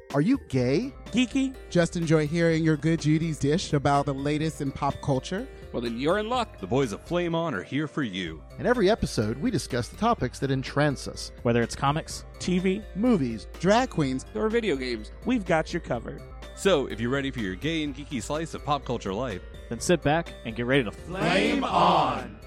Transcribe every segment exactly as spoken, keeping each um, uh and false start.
Are you gay? Geeky? Just enjoy hearing your good Judy's dish about the latest in pop culture? Well, then you're in luck. The boys of Flame On are here for you. In every episode, we discuss the topics that entrance us. Whether it's comics, T V, movies, drag queens, or video games, we've got you covered. So, if you're ready for your gay and geeky slice of pop culture life, then sit back and get ready to Flame On!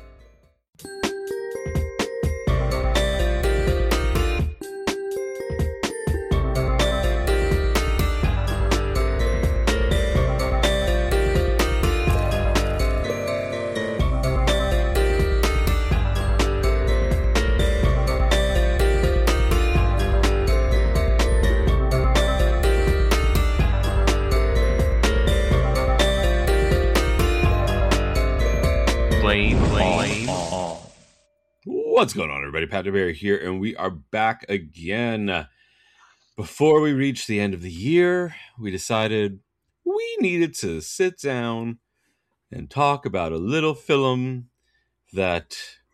What's going on, everybody? Pat DeBerry here, and we are back again. Before we reach the end of the year, we decided we needed to sit down and talk about a little film that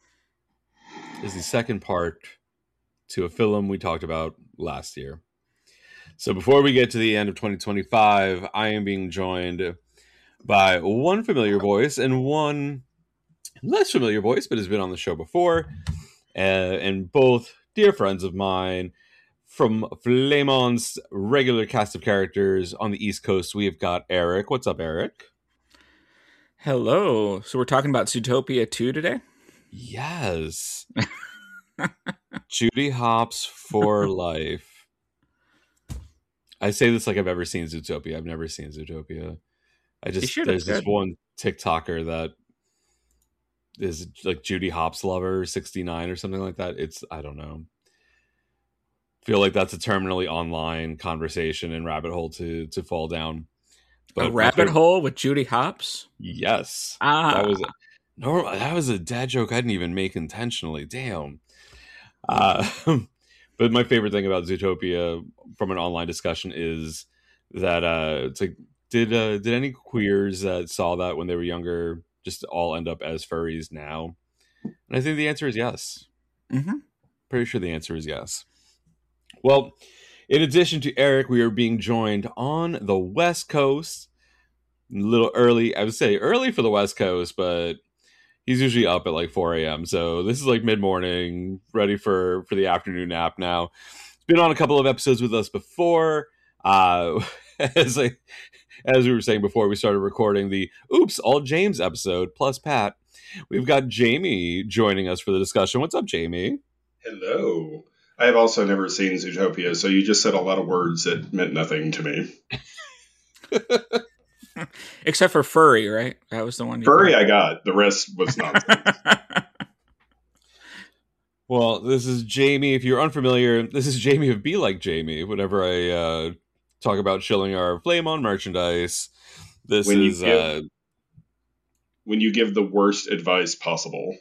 is the second part to a film we talked about last year. So before we get to the end of twenty twenty-five, I am being joined by one familiar voice and one less familiar voice, but has been on the show before, uh, and both dear friends of mine from Flame On's regular cast of characters on the East Coast. We have got Eric. What's up, Eric? Hello. So we're talking about Zootopia two today? Yes. Judy Hopps for life. I say this like I've ever seen Zootopia. I've never seen Zootopia. I just there's this one TikToker that is like Judy Hopps lover sixty-nine or something like that. It's I don't know. Feel like that's a terminally online conversation and rabbit hole to to fall down. But a rabbit hole with Judy Hopps? Yes. Ah. That was a, no, that was a dad joke I didn't even make intentionally. Damn. Uh, but my favorite thing about Zootopia from an online discussion is that uh, it's like did uh, did any queers that saw that when they were younger just all end up as furries now? And I think the answer is yes. Mm-hmm. Pretty sure the answer is yes. Well, in addition to Eric, we are being joined on the West Coast. A little early, I would say early for the West Coast, but he's usually up at like four a.m. So this is like mid-morning, ready for, for the afternoon nap now. He's been on a couple of episodes with us before. Uh, as I... As we were saying before we started recording the Oops, All James episode, plus Pat, we've got Jamie joining us for the discussion. What's up, Jamie? Hello. I have also never seen Zootopia, so you just said a lot of words that meant nothing to me. Except for furry, right? That was the one. You furry thought. I got. The rest was nonsense. Well, this is Jamie. If you're unfamiliar, this is Jamie of Be Like Jamie. Whenever I... Uh, talk about shilling our Flame On merchandise. This when is you give, uh, when you give the worst advice possible.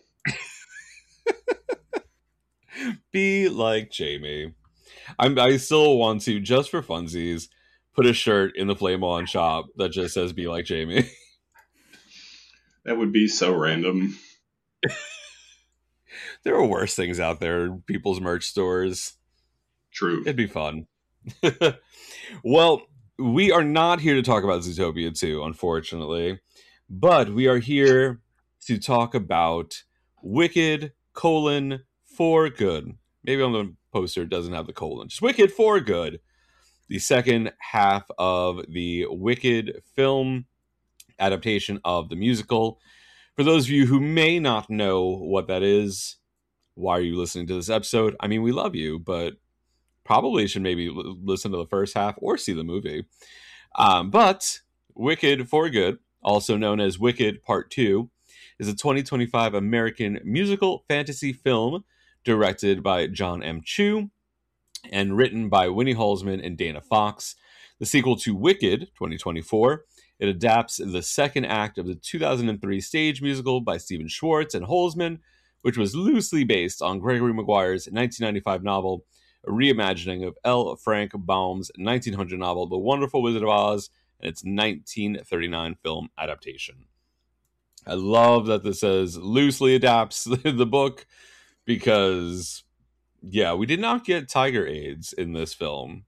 Be like Jamie. I'm, I still want to, just for funsies, put a shirt in the Flame On shop that just says "Be like Jamie." That would be so random. There are worse things out there. People's merch stores. True. It'd be fun. Well, we are not here to talk about Zootopia two, unfortunately, but we are here to talk about Wicked, colon, for good. Maybe on the poster it doesn't have the colon. Just Wicked, for good. The second half of the Wicked film adaptation of the musical. For those of you who may not know what that is, why are you listening to this episode? I mean, we love you, but probably should maybe l- listen to the first half or see the movie. Um, but Wicked for Good, also known as Wicked Part two, is a twenty twenty-five American musical fantasy film directed by John M. Chu and written by Winnie Halsman and Dana Fox. The sequel to Wicked, twenty twenty-four, it adapts the second act of the two thousand three stage musical by Stephen Schwartz and Halsman, which was loosely based on Gregory Maguire's nineteen ninety-five novel, a reimagining of L. Frank Baum's nineteen hundred novel, The Wonderful Wizard of Oz, and its nineteen thirty-nine film adaptation. I love that this says loosely adapts the book because, yeah, we did not get tiger AIDS in this film.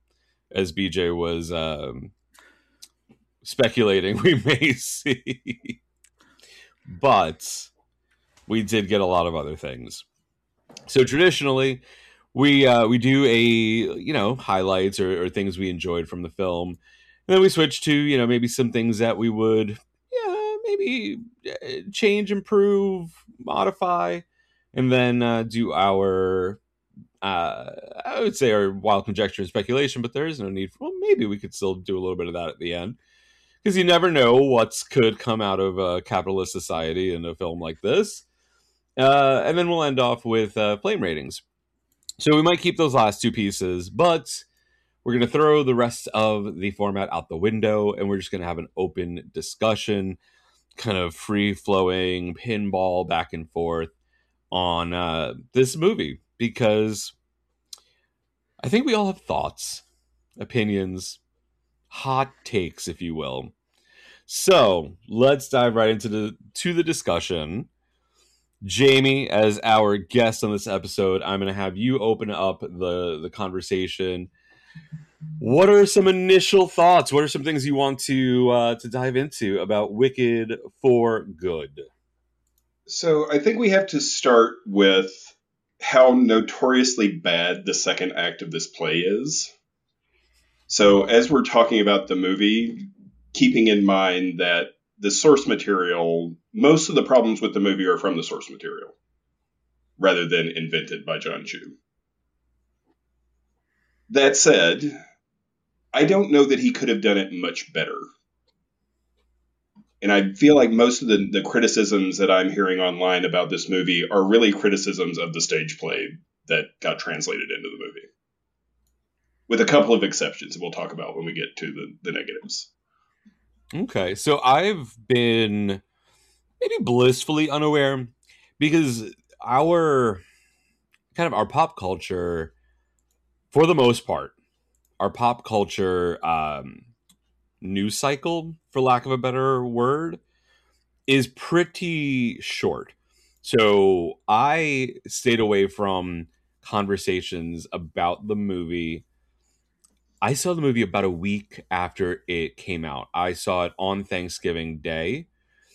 as B J was um, speculating, we may see. But we did get a lot of other things. So traditionally, we uh, we do a you know highlights or, or things we enjoyed from the film, and then we switch to you know maybe some things that we would yeah maybe change, improve, modify, and then uh, do our uh, I would say our wild conjecture and speculation. But there is no need for well maybe we could still do a little bit of that at the end because you never know what's could come out of a capitalist society in a film like this. Uh, and then we'll end off with uh, flame ratings. So we might keep those last two pieces, but we're going to throw the rest of the format out the window, and we're just going to have an open discussion, kind of free-flowing pinball back and forth on uh, this movie, because I think we all have thoughts, opinions, hot takes, if you will. So let's dive right into the to the discussion. Jamie, as our guest on this episode, I'm going to have you open up the, the conversation. What are some initial thoughts? What are some things you want to uh, to dive into about Wicked for Good? So I think we have to start with how notoriously bad the second act of this play is. So as we're talking about the movie, keeping in mind that the source material, most of the problems with the movie are from the source material, rather than invented by John Chu. That said, I don't know that he could have done it much better. And I feel like most of the, the criticisms that I'm hearing online about this movie are really criticisms of the stage play that got translated into the movie. With a couple of exceptions that we'll talk about when we get to the, the negatives. Okay, so I've been maybe blissfully unaware because our kind of our pop culture, for the most part, our pop culture um, news cycle, for lack of a better word, is pretty short. So I stayed away from conversations about the movie. I saw the movie about a week after it came out. I saw it on Thanksgiving Day.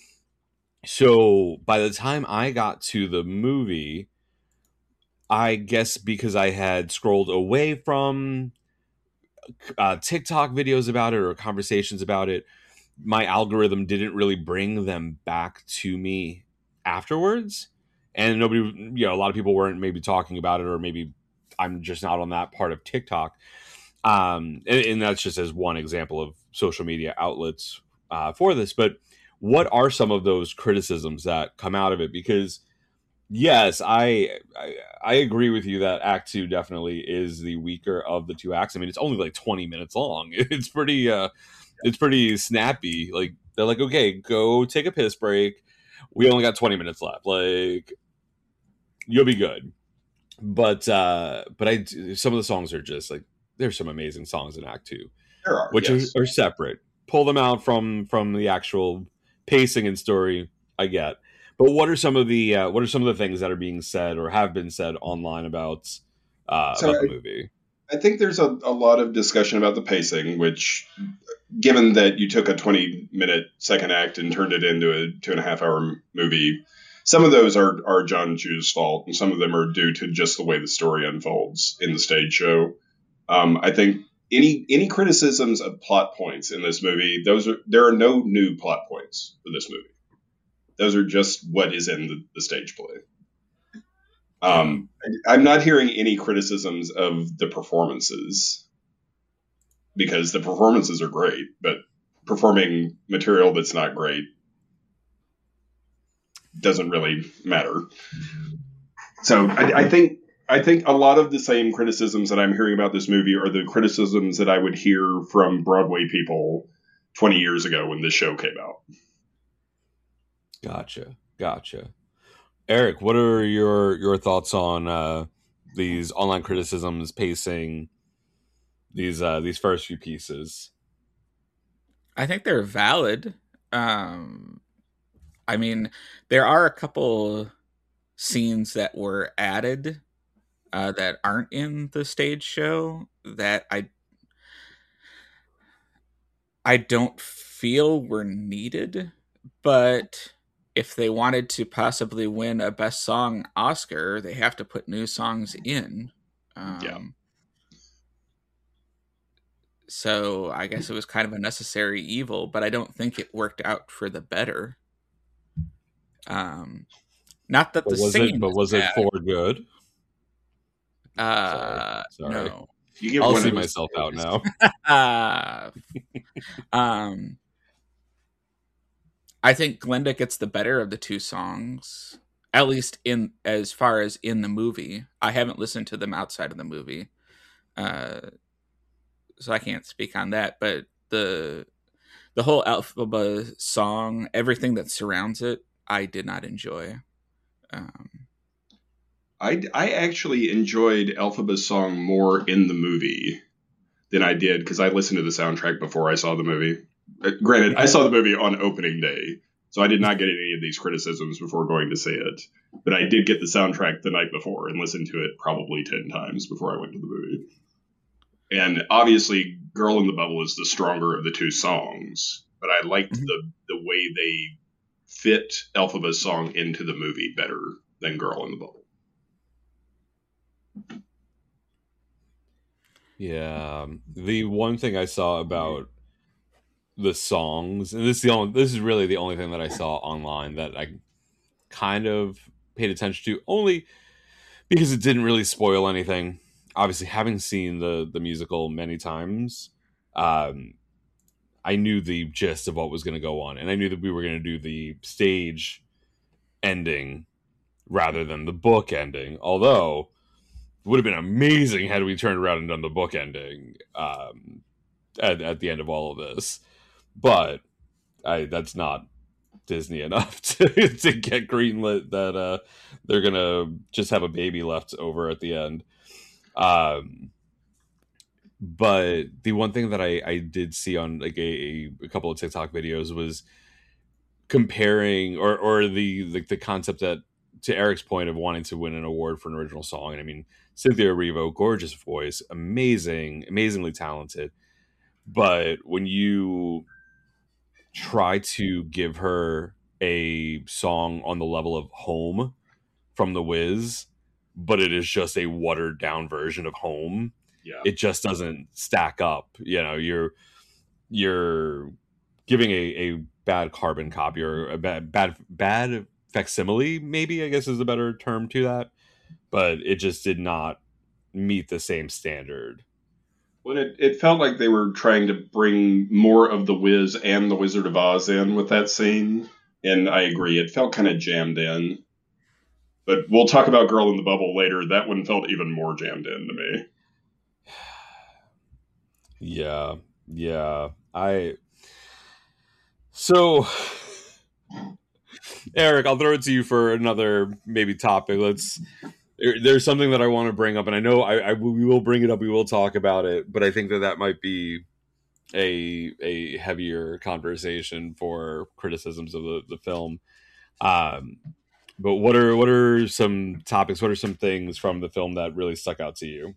So by the time I got to the movie, I guess because I had scrolled away from uh, TikTok videos about it or conversations about it, my algorithm didn't really bring them back to me afterwards. And nobody, you know, a lot of people weren't maybe talking about it, or maybe I'm just not on that part of TikTok. Um, and, and that's just as one example of social media outlets uh, for this. But what are some of those criticisms that come out of it? Because yes, I, I I agree with you that Act Two definitely is the weaker of the two acts. I mean, it's only like twenty minutes long. It's pretty uh, it's pretty snappy. Like they're like, okay, go take a piss break. We only got twenty minutes left. Like you'll be good. But uh, but I some of the songs are just like. There's some amazing songs in Act Two, there are, which yes. are, are separate. Pull them out from from the actual pacing and story. I get, but what are some of the uh, what are some of the things that are being said or have been said online about uh, so about the I, movie? I think there's a, a lot of discussion about the pacing, which, given that you took a twenty minute second act and turned it into a two and a half hour movie, some of those are are John Chu's fault, and some of them are due to just the way the story unfolds in the stage show. Um, I think any any criticisms of plot points in this movie, those are there are no new plot points for this movie. Those are just what is in the, the stage play. Um, I, I'm not hearing any criticisms of the performances because the performances are great, but performing material that's not great doesn't really matter. So I, I think. I think a lot of the same criticisms that I'm hearing about this movie are the criticisms that I would hear from Broadway people twenty years ago when this show came out. Gotcha. Gotcha. Eric, what are your, your thoughts on uh, these online criticisms, pacing, these uh, these first few pieces? I think they're valid. Um, I mean, there are a couple scenes that were added Uh, that aren't in the stage show that I I don't feel were needed, but if they wanted to possibly win a Best Song Oscar, they have to put new songs in. Um, Yeah. So I guess it was kind of a necessary evil, but I don't think it worked out for the better. Um, not that But the was singing it? But was was it for good? bad. Uh, Sorry. Sorry. No. You give I'll one see of those myself out stories. now. Uh, um, I think Glinda gets the better of the two songs, at least in as far as in the movie. I haven't listened to them outside of the movie, uh, so I can't speak on that. But the the whole Elphaba song, everything that surrounds it, I did not enjoy. Um, I, I actually enjoyed Elphaba's song more in the movie than I did because I listened to the soundtrack before I saw the movie. Uh, granted, I saw the movie on opening day, so I did not get any of these criticisms before going to see it. But I did get the soundtrack the night before and listened to it probably ten times before I went to the movie. And obviously, Girl in the Bubble is the stronger of the two songs, but I liked Mhm. the, the way they fit Elphaba's song into the movie better than Girl in the Bubble. Yeah, the one thing I saw about the songs, and this is the only, this is really the only thing that I saw online that I kind of paid attention to, only because it didn't really spoil anything. Obviously, having seen the the musical many times, um, I knew the gist of what was going to go on, and I knew that we were going to do the stage ending rather than the book ending. Although it would have been amazing had we turned around and done the book ending um, at, at the end of all of this. But I, that's not Disney enough to, to get greenlit that uh, they're going to just have a baby left over at the end. Um, but the one thing that I, I did see on like a, a couple of TikTok videos was comparing or, or the, the, the concept that, to Eric's point of wanting to win an award for an original song. And I mean, Cynthia Erivo, gorgeous voice, amazing, amazingly talented. But when you try to give her a song on the level of Home from The Wiz, but it is just a watered down version of Home, Yeah. it just doesn't stack up. You know, you're you're giving a, a bad carbon copy or a bad bad bad facsimile, maybe I guess is a better term to that. But it just did not meet the same standard. Well, it, it felt like they were trying to bring more of The Wiz and The Wizard of Oz in with that scene. And I agree, it felt kind of jammed in. But we'll talk about Girl in the Bubble later. That one felt even more jammed in to me. Yeah, yeah. I so Eric, I'll throw it to you for another maybe topic. Let's. There, there's something that I want to bring up, and I know I, I we will bring it up. We will talk about it, but I think that that might be a a heavier conversation for criticisms of the, the film. Um, but what are what are some topics? What are some things from the film that really stuck out to you?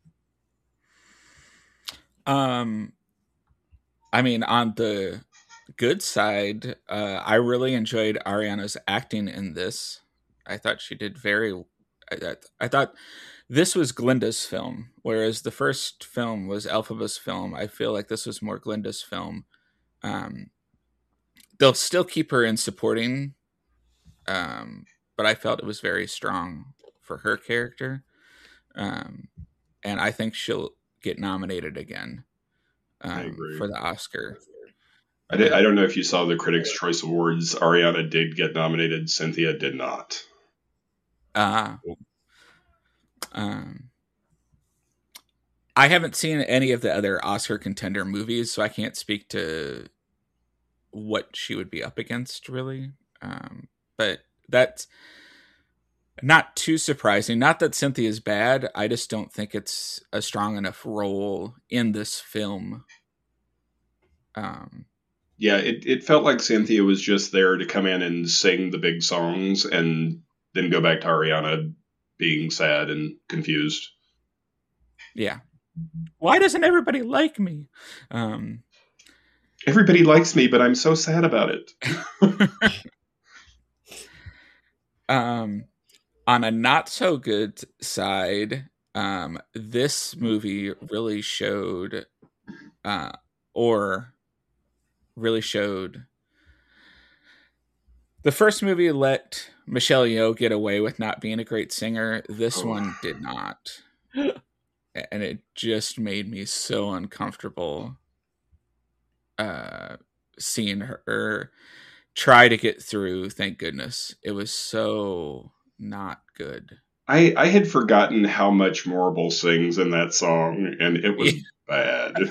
Um, I mean, on the good side, uh, I really enjoyed Ariana's acting in this. I thought she did very. I, I thought this was Glinda's film, whereas the first film was Elphaba's film. I feel like this was more Glinda's film. Um, they'll still keep her in supporting, um, but I felt it was very strong for her character. Um, and I think she'll get nominated again um, for the Oscar. I, did, I don't know if you saw the Critics' Choice Awards. Ariana did get nominated. Cynthia did not. Uh, um, I haven't seen any of the other Oscar contender movies, so I can't speak to what she would be up against, really. Um, but that's not too surprising. Not that Cynthia's bad. I just don't think it's a strong enough role in this film. Um, yeah, it, it felt like Cynthia was just there to come in and sing the big songs and then go back to Ariana being sad and confused. Yeah. Why doesn't everybody like me? Um, Everybody likes me, but I'm so sad about it. um, on a not so good side, um, this movie really showed, uh, or really showed. The first movie let Michelle Yeoh get away with not being a great singer. This Oh. one did not. And it just made me so uncomfortable uh, seeing her try to get through. Thank goodness. It was so not good. I, I had forgotten how much Marble sings in that song, and it was Yeah. bad.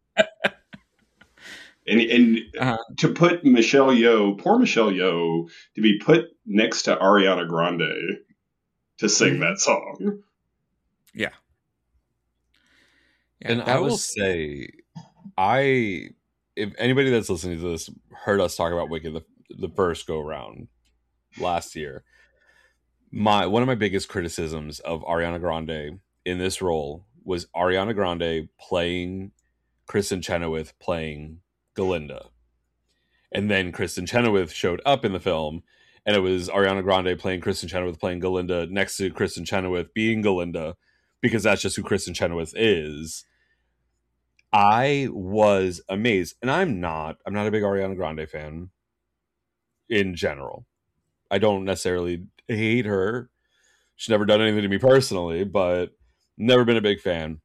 And and Uh, to put Michelle Yeoh, poor Michelle Yeoh, to be put next to Ariana Grande to sing Mhm. that song. yeah. Yeah, And that I will was- say, I if anybody that's listening to this heard us talk about Wicked the, the first go round last year, my one of my biggest criticisms of Ariana Grande in this role was Ariana Grande playing Kristen Chenoweth playing Galinda. And then Kristen Chenoweth showed up in the film, and it was Ariana Grande playing Kristen Chenoweth playing Galinda next to Kristen Chenoweth being Galinda, because that's just who Kristen Chenoweth is. I was amazed. And I'm not, I'm not a big Ariana Grande fan in general. I don't necessarily hate her. She's never done anything to me personally, but never been a big fan.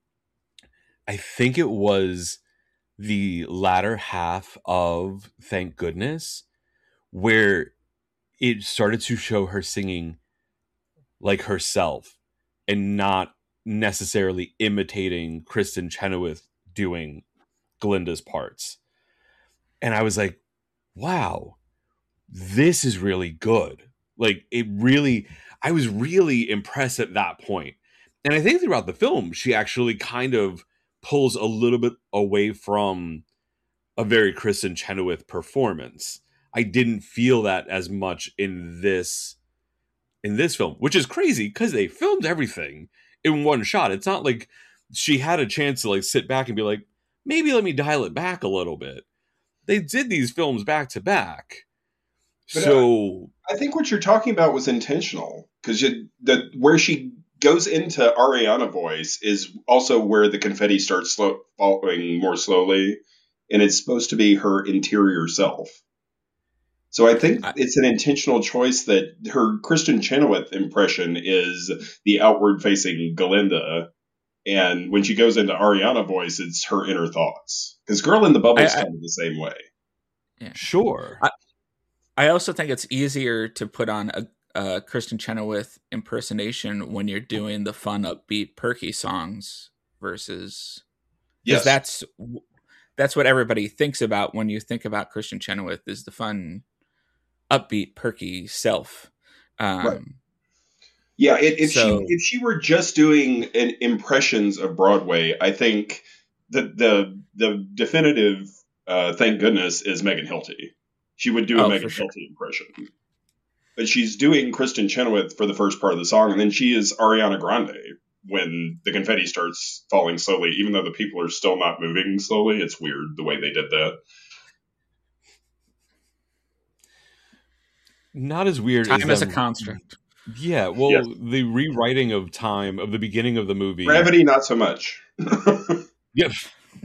I think it was the latter half of Thank Goodness where it started to show her singing like herself and not necessarily imitating Kristen Chenoweth doing Glinda's parts. And I was like, wow, this is really good. Like, it really, I was really impressed at that point. And I think throughout the film, she actually kind of pulls a little bit away from a very Kristen Chenoweth performance. I didn't feel that as much in this in this film, which is crazy because they filmed everything in one shot. It's not like she had a chance to like sit back and be like, maybe let me dial it back a little bit. They did these films back to back. But, So I think what you're talking about was intentional, because the where she goes into Ariana voice is also where the confetti starts slow, falling more slowly, and it's supposed to be her interior self. So I think I- it's an intentional choice that her Kristen Chenoweth impression is the outward-facing Galinda, and when she goes into Ariana voice, it's her inner thoughts. Because Girl in the Bubble is I- I- kind of the same way. sure. I- I also think it's easier to put on a, a Kristen Chenoweth impersonation when you're doing the fun, upbeat, perky songs versus Yes, because that's that's what everybody thinks about when you think about Kristen Chenoweth is the fun, upbeat, perky self. Um, Right. Yeah, if, if So- she if she were just doing an impressions of Broadway, I think the the the definitive uh, thank goodness is Megan Hilty. She would do a Oh, Megan for sure. Hilty impression, but she's doing Kristen Chenoweth for the first part of the song, and then she is Ariana Grande when the confetti starts falling slowly. Even though the people are still not moving slowly, it's weird the way they did that. Not as weird time as is a them- construct. Yeah, well, Yes. the rewriting of time of the beginning of the movie. Gravity, not so much. Yep.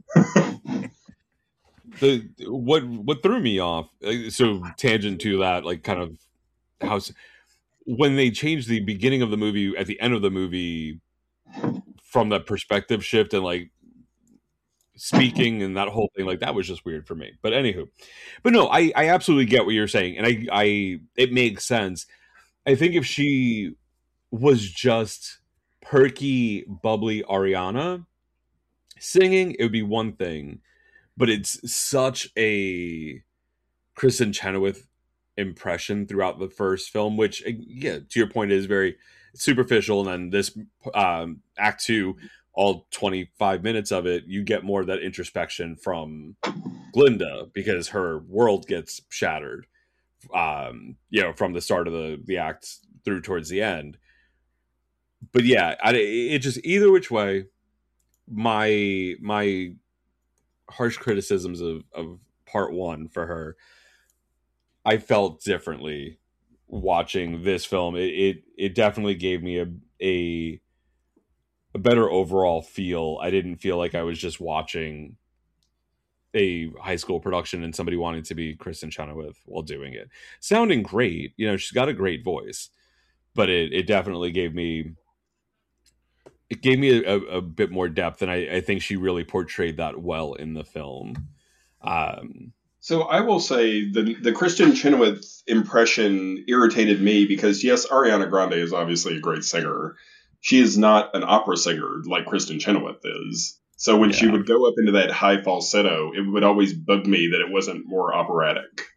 the what what threw me off. uh, So tangent to that, like kind of how s- when they changed the beginning of the movie at the end of the movie from that perspective shift and like speaking and that whole thing, like that was just weird for me. But anywho, but no, I I absolutely get what you're saying, and I I it makes sense. I think if she was just perky, bubbly Ariana singing, it would be one thing. But it's such a Kristen Chenoweth impression throughout the first film, which, yeah, to your point, is very superficial. And then this um, act two, all twenty-five minutes of it, you get more of that introspection from Glinda because her world gets shattered, um, you know, from the start of the, the act through towards the end. But yeah, I, it just either which way, my my harsh criticisms of, of part one for her, I felt differently watching this film. It it, it definitely gave me a, a a better overall feel. I didn't feel like I was just watching a high school production and somebody wanting to be Kristen Chenoweth while doing it. Sounding great, you know, she's got a great voice, but it, it definitely gave me it gave me a, a bit more depth, and I, I think she really portrayed that well in the film. Um, so I will say the the Kristen Chenoweth impression irritated me because, yes, Ariana Grande is obviously a great singer. She is not an opera singer like Kristen Chenoweth is. So when yeah. she would go up into that high falsetto, it would always bug me that it wasn't more operatic.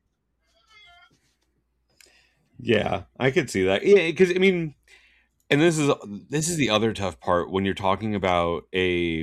Yeah, I could see that. Yeah, because I mean, and this is this is the other tough part when you're talking about a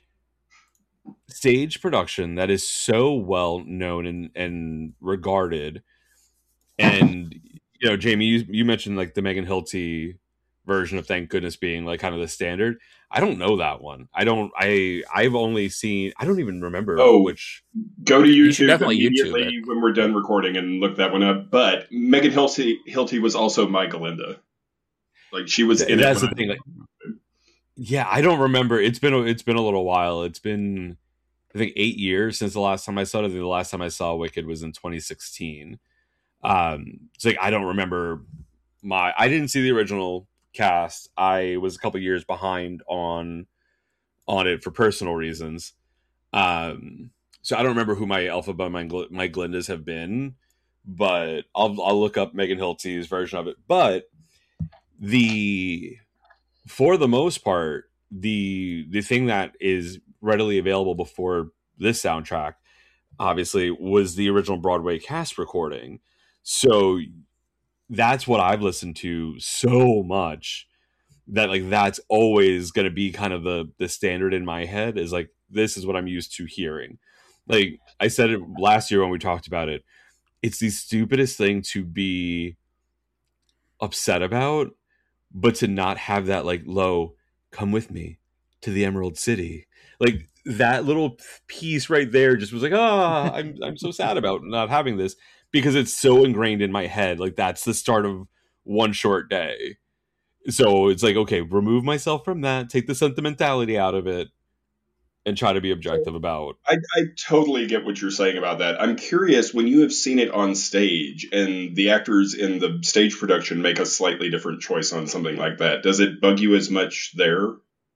stage production that is so well known and, and regarded. And you know, Jamie, you, you mentioned like the Megan Hilty version of Thank Goodness being like kind of the standard. I don't know that one. I don't. I I've only seen. I don't even remember. Oh, which go to YouTube you definitely immediately YouTube when we're done recording and look that one up. But Megan Hilty Hilty was also my Galinda. Like she was in that's it. the thing. Like, yeah, I don't remember. It's been a, it's been a little while. It's been I think eight years since the last time I saw it. The last time I saw Wicked was in twenty sixteen. Um, it's like I don't remember my. I didn't see the original cast. I was a couple years behind on on it for personal reasons. Um, so I don't remember who my Alpha by my, my Glindas have been, but I'll I'll look up Megan Hilty's version of it. But the for the most part, the the thing that is readily available before this soundtrack, obviously, was the original Broadway cast recording. So that's what I've listened to so much that like that's always going to be kind of the the standard in my head, is like this is what I'm used to hearing. Like I said it last year when we talked about it, it's the stupidest thing to be upset about, but to not have that like low come with me to the Emerald City, like that little piece right there just was like, ah, oh, I'm I'm so sad about not having this, because it's so ingrained in my head. Like that's the start of One Short Day. So it's like, okay, remove myself from that, take the sentimentality out of it, and try to be objective about. I, I totally get what you're saying about that. I'm curious, when you have seen it on stage and the actors in the stage production make a slightly different choice on something like that, does it bug you as much there?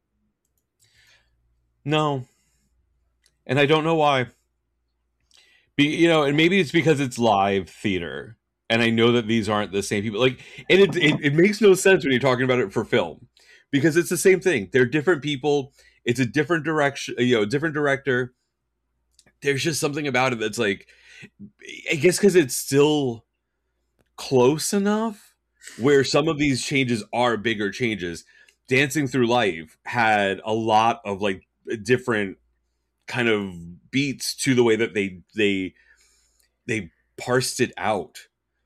No. And I don't know why. Be, you know, and maybe it's because it's live theater, and I know that these aren't the same people. Like, and it, it it makes no sense when you're talking about it for film, because it's the same thing. They're different people. It's a different direction, you know, different director. There's just something about it that's like, I guess because it's still close enough where some of these changes are bigger changes. Dancing Through Life had a lot of like different kind of beats to the way that they they they parsed it out.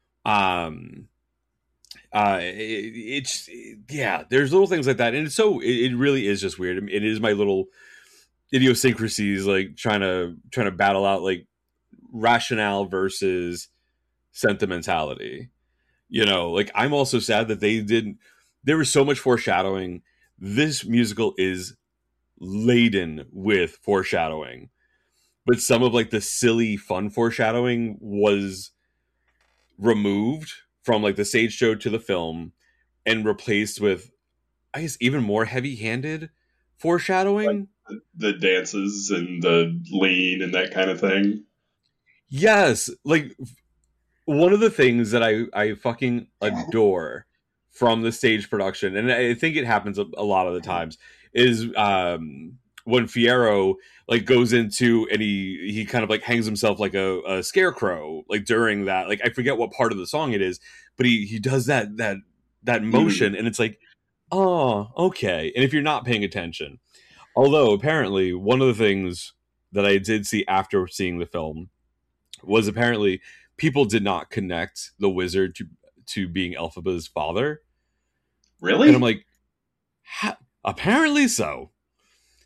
Um uh it, it's yeah, there's little things like that, and it's so it, it really is just weird. I mean, it is my little idiosyncrasies, like trying to trying to battle out like rationale versus sentimentality. You know, like I'm also sad that they didn't. There was so much foreshadowing. This musical is laden with foreshadowing, but some of like the silly fun foreshadowing was removed from like the stage show to the film and replaced with, I guess, even more heavy-handed foreshadowing, like the, the dances and the lean and that kind of thing. Yes, like one of the things that I I fucking adore from the stage production, and I think it happens a, a lot of the times, is um, when Fiyero like goes into and he he kind of like hangs himself like a, a scarecrow, like during that, like I forget what part of the song it is, but he he does that that that motion, mm. and it's like, oh, okay. And if you're not paying attention, although apparently one of the things that I did see after seeing the film was apparently people did not connect the wizard to to being Elphaba's father. Really? And I'm like, ha- apparently so.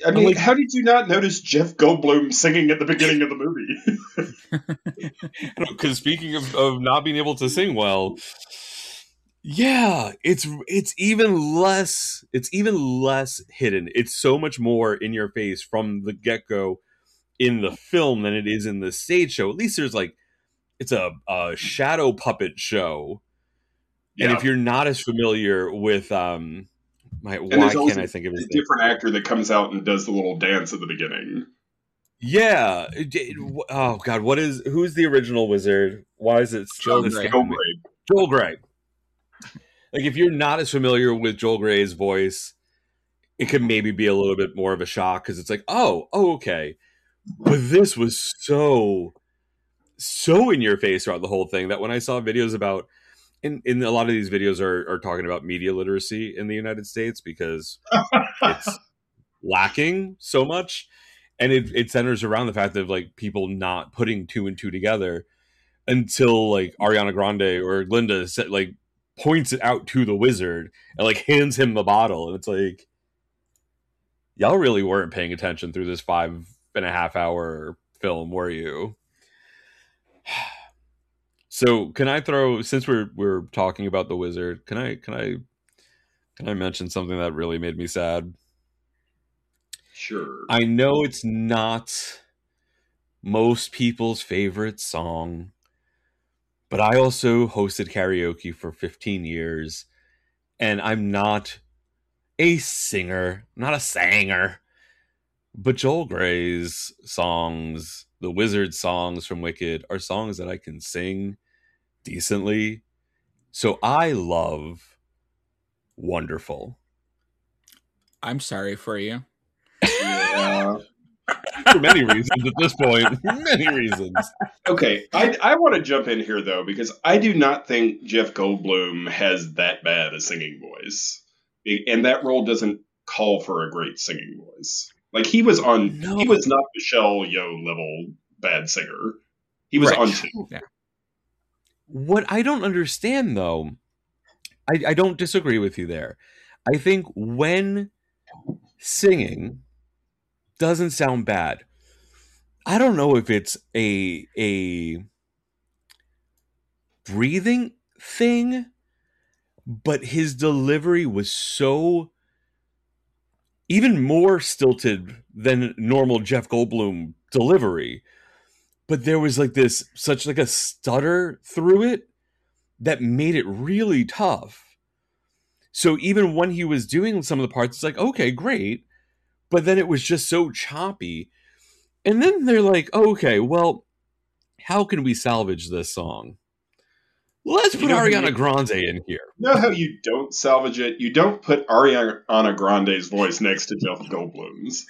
I mean, like, how did you not notice Jeff Goldblum singing at the beginning of the movie? Because speaking of, of not being able to sing well, yeah, it's it's even less it's even less hidden. It's so much more in your face from the get-go in the film than it is in the stage show. At least there's like it's a, a shadow puppet show. Yeah. And if you're not as familiar with um my and why can't I think of his a name? Different actor that comes out and does the little dance at the beginning. Yeah. Oh God, what is who's the original wizard? Why is it Joel Grey? Joel Grey. Joel Grey. Like, if you're not as familiar with Joel Grey's voice, it could maybe be a little bit more of a shock because it's like, oh, oh, okay. But this was so, so in your face throughout the whole thing that when I saw videos about, and, and a lot of these videos are, are talking about media literacy in the United States because it's lacking so much. And it, it centers around the fact of like people not putting two and two together until like Ariana Grande or Glinda said, like, points it out to the wizard and like hands him the bottle, and it's like, y'all really weren't paying attention through this five and a half hour film, were you? So can I throw, since we're we're talking about the wizard, can I can I can I mention something that really made me sad? Sure. I know it's not most people's favorite song, but I also hosted karaoke for fifteen years, and I'm not a singer, not a sanger, but Joel Grey's songs, the Wizard songs from Wicked, are songs that I can sing decently. So I love Wonderful. I'm sorry for you. Yeah. For many reasons at this point. Many reasons. Okay, I, I want to jump in here, though, because I do not think Jeff Goldblum has that bad a singing voice. And that role doesn't call for a great singing voice. Like, he was on, no. he was not Michelle Yeoh level bad singer. He was right. on two. Yeah. What I don't understand, though, I, I don't disagree with you there. I think when singing doesn't sound bad, I don't know if it's a a breathing thing, but his delivery was so even more stilted than normal Jeff Goldblum delivery. But there was like this such like a stutter through it that made it really tough. So even when he was doing some of the parts, it's like, okay, great. But then it was just so choppy. And then they're like, okay, well, how can we salvage this song? Let's put you know Ariana you, Grande in here. You know how you don't salvage it? You don't put Ariana Grande's voice next to Jeff Goldblum's.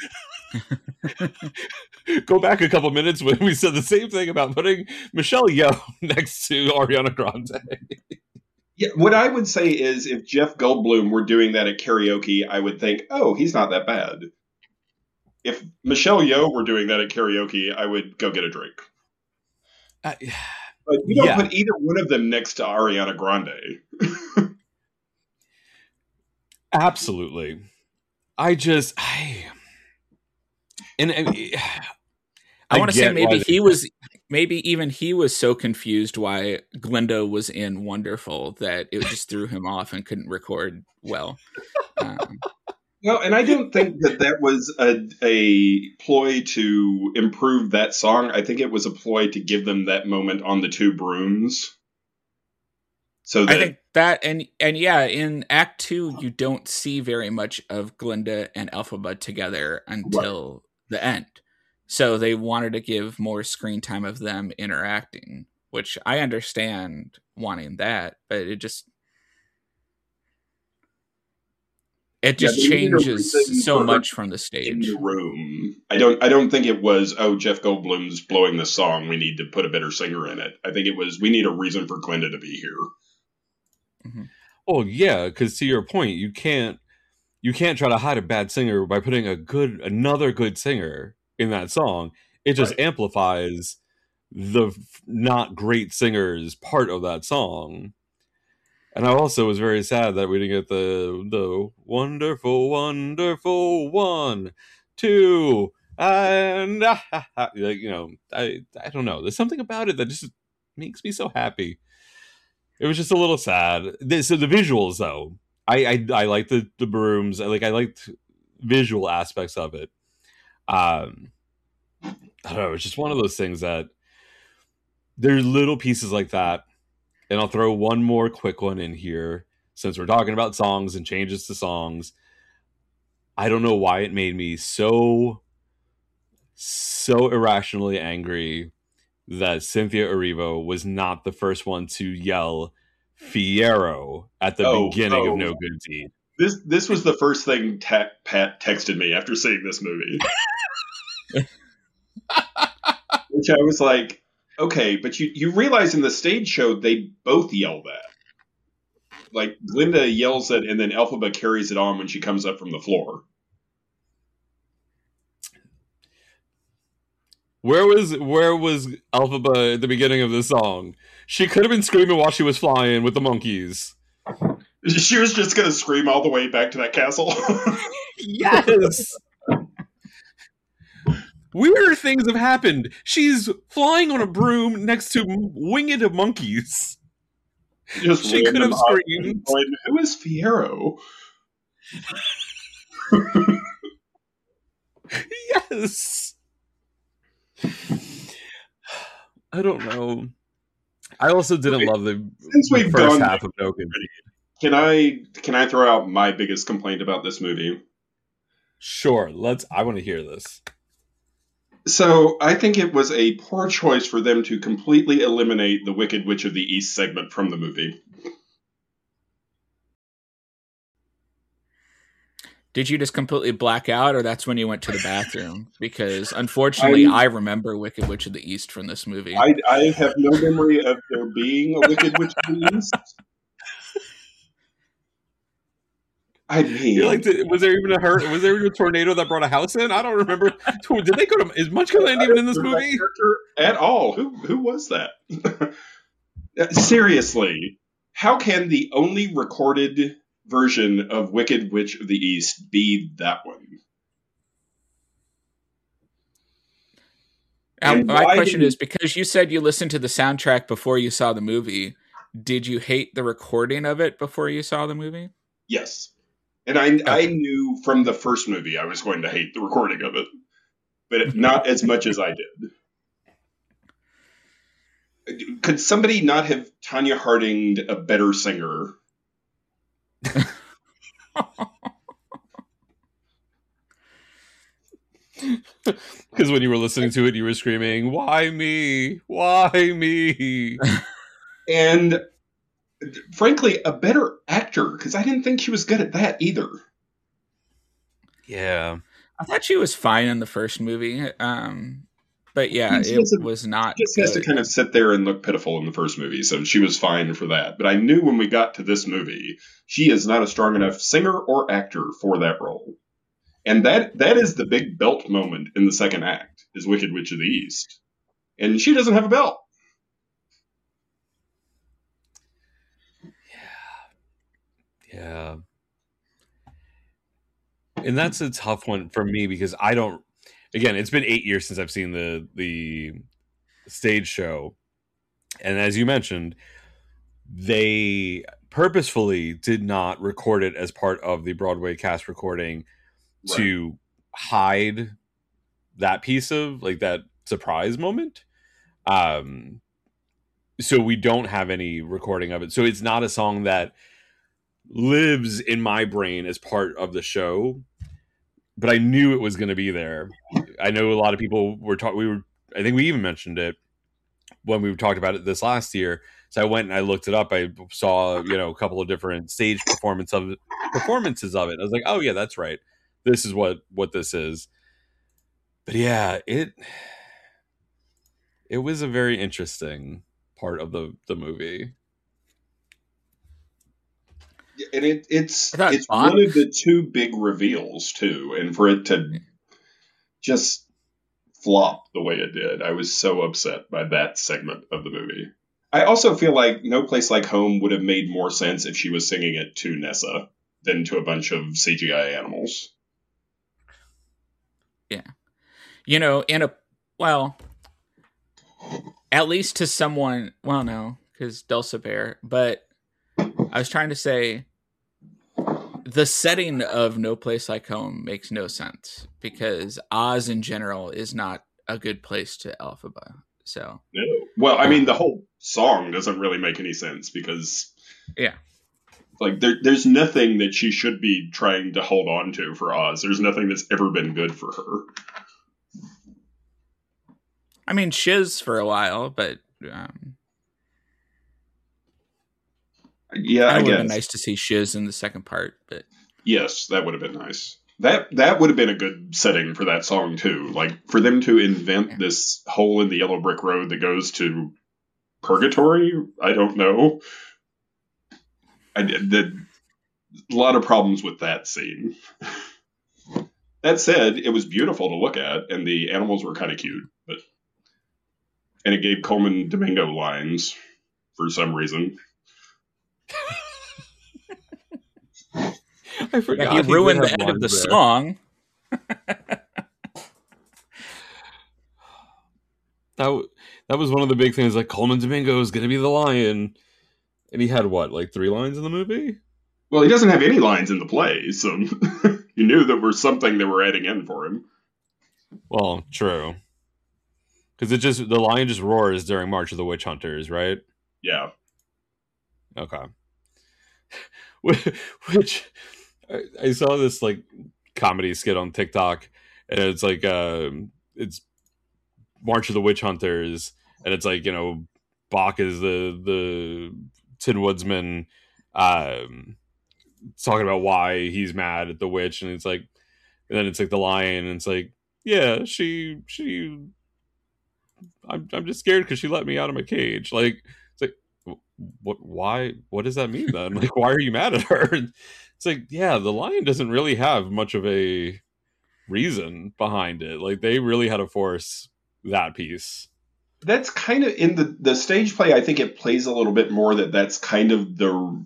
Go back a couple minutes when we said the same thing about putting Michelle Yeoh next to Ariana Grande. Yeah, what I would say is if Jeff Goldblum were doing that at karaoke, I would think, oh, he's not that bad. If Michelle Yeoh were doing that at karaoke, I would go get a drink. Uh, but you don't yeah. put either one of them next to Ariana Grande. Absolutely. I just, I, and I, I, I want to say maybe he was, maybe even he was so confused why Glinda was in Wonderful that it just threw him off and couldn't record well. Um, No, and I don't think that that was a, a ploy to improve that song. I think it was a ploy to give them that moment on the two brooms. So that, I think that, and and yeah, in Act Two, you don't see very much of Glinda and Elphaba together until right. the end. So they wanted to give more screen time of them interacting, which I understand wanting that, but it just It just yeah, changes so much from the stage. In the room. I don't I don't think it was, oh, Jeff Goldblum's blowing the song, we need to put a better singer in it. I think it was, we need a reason for Glinda to be here. Mm-hmm. Oh, yeah, because to your point, you can't you can't try to hide a bad singer by putting a good another good singer in that song. It just right. amplifies the not great singer's part of that song. And I also was very sad that we didn't get the the wonderful, wonderful one. two, and uh, like, you know, I I don't know. There's something about it that just makes me so happy. It was just a little sad. The, so the visuals, though, I I, I like the the brooms. I like I liked visual aspects of it. Um, I don't know. It's just one of those things that there's little pieces like that. And I'll throw one more quick one in here since we're talking about songs and changes to songs. I don't know why it made me so, so irrationally angry that Cynthia Erivo was not the first one to yell Fiero at the Oh, beginning oh. of No Good Deed. This this was the first thing ta- Pat texted me after seeing this movie. Which I was like, okay, but you, you realize in the stage show, they both yell that. Like, Glinda yells it, and then Elphaba carries it on when she comes up from the floor. Where was where was Elphaba at the beginning of the song? She could have been screaming while she was flying with the monkeys. She was just going to scream all the way back to that castle. Yes! Weirder things have happened. She's flying on a broom next to winged monkeys. Just She could have random screamed. Going, who is Fiero? Yes! I don't know. I also didn't Okay, love the, since the we've first gone half of No Good Deed. Can I can I throw out my biggest complaint about this movie? Sure, let's. I want to hear this. So I think it was a poor choice for them to completely eliminate the Wicked Witch of the East segment from the movie. Did you just completely black out, or that's when you went to the bathroom? Because unfortunately, I, I remember Wicked Witch of the East from this movie. I, I have no memory of there being a Wicked Witch of the East. I mean, You're like, did, was there even a hurt? Was there even a tornado that brought a house in? I don't remember. Did they go to? Is Munchkinland even in this movie? At all? Who who was that? Seriously, how can the only recorded version of Wicked Witch of the East be that one? Um, my question did... is, because you said you listened to the soundtrack before you saw the movie, did you hate the recording of it before you saw the movie? Yes. And I, okay. I knew from the first movie I was going to hate the recording of it, but not as much as I did. Could somebody not have Tanya Harding'd a better singer? Because when you were listening to it, you were screaming, "Why me? Why me?" And frankly, a better actor, because I didn't think she was good at that either. Yeah. I thought she was fine in the first movie. Um, but yeah, it to, was not She just good. has to kind of sit there and look pitiful in the first movie, so she was fine for that. But I knew when we got to this movie, she is not a strong enough singer or actor for that role. And that that is the big belt moment in the second act, is Wicked Witch of the East. And she doesn't have a belt. Yeah. And that's a tough one for me because I don't, again, it's been eight years since I've seen the the stage show. And as you mentioned, they purposefully did not record it as part of the Broadway cast recording right. to hide that piece of, like, that surprise moment. Um, so we don't have any recording of it. So it's not a song that lives in my brain as part of the show, but I knew it was going to be there. I know a lot of people were talking, we were, I think we even mentioned it when we talked about it this last year. So I went and I looked it up. I saw, you know, a couple of different stage performance of performances of it. I was like, oh yeah, that's right. This is what, what this is. But yeah, it, it was a very interesting part of the, the movie. And it, it's it's fun. One of the two big reveals, too. And for it to just flop the way it did, I was so upset by that segment of the movie. I also feel like No Place Like Home would have made more sense if she was singing it to Nessa than to a bunch of C G I animals. Yeah. You know, in a, well, at least to someone, well, no, because Dulcibert, but I was trying to say the setting of No Place Like Home makes no sense because Oz in general is not a good place to Elphaba. So, no. Well, I mean, the whole song doesn't really make any sense because, yeah, like there, there's nothing that she should be trying to hold on to for Oz. There's nothing that's ever been good for her. I mean, Shiz for a while, but um, yeah, I it would guess have been nice to see Shiz in the second part. But yes, that would have been nice. That that would have been a good setting for that song too. Like for them to invent Yeah. this hole in the yellow brick road that goes to purgatory. I don't know. I did a lot of problems with that scene. That said, it was beautiful to look at, and the animals were kind of cute. But and it gave Coleman Domingo lines for some reason. I forgot. yeah, he did ruined the have end of the lines there. song. That w- that was one of the big things. Like Coleman Domingo is going to be the lion, and he had what, like three lines in the movie? Well, he doesn't have any lines in the play, so you knew there was something they were adding in for him. Well, true. Because it just the lion just roars during March of the Witch Hunters, right? Yeah. Okay. Which I, I saw this like comedy skit on TikTok, and it's like uh, it's March of the Witch Hunters, and it's like, you know, Bach is the the Tin Woodsman, um, talking about why he's mad at the witch, and it's like, and then it's like the lion, and it's like, yeah, she she, I'm I'm just scared because she let me out of my cage. Like, it's like, what? Why? What does that mean then? Like, why are you mad at her? It's like, yeah, the lion doesn't really have much of a reason behind it. Like, they really had to force that piece. That's kind of in the the stage play. I think it plays a little bit more that that's kind of the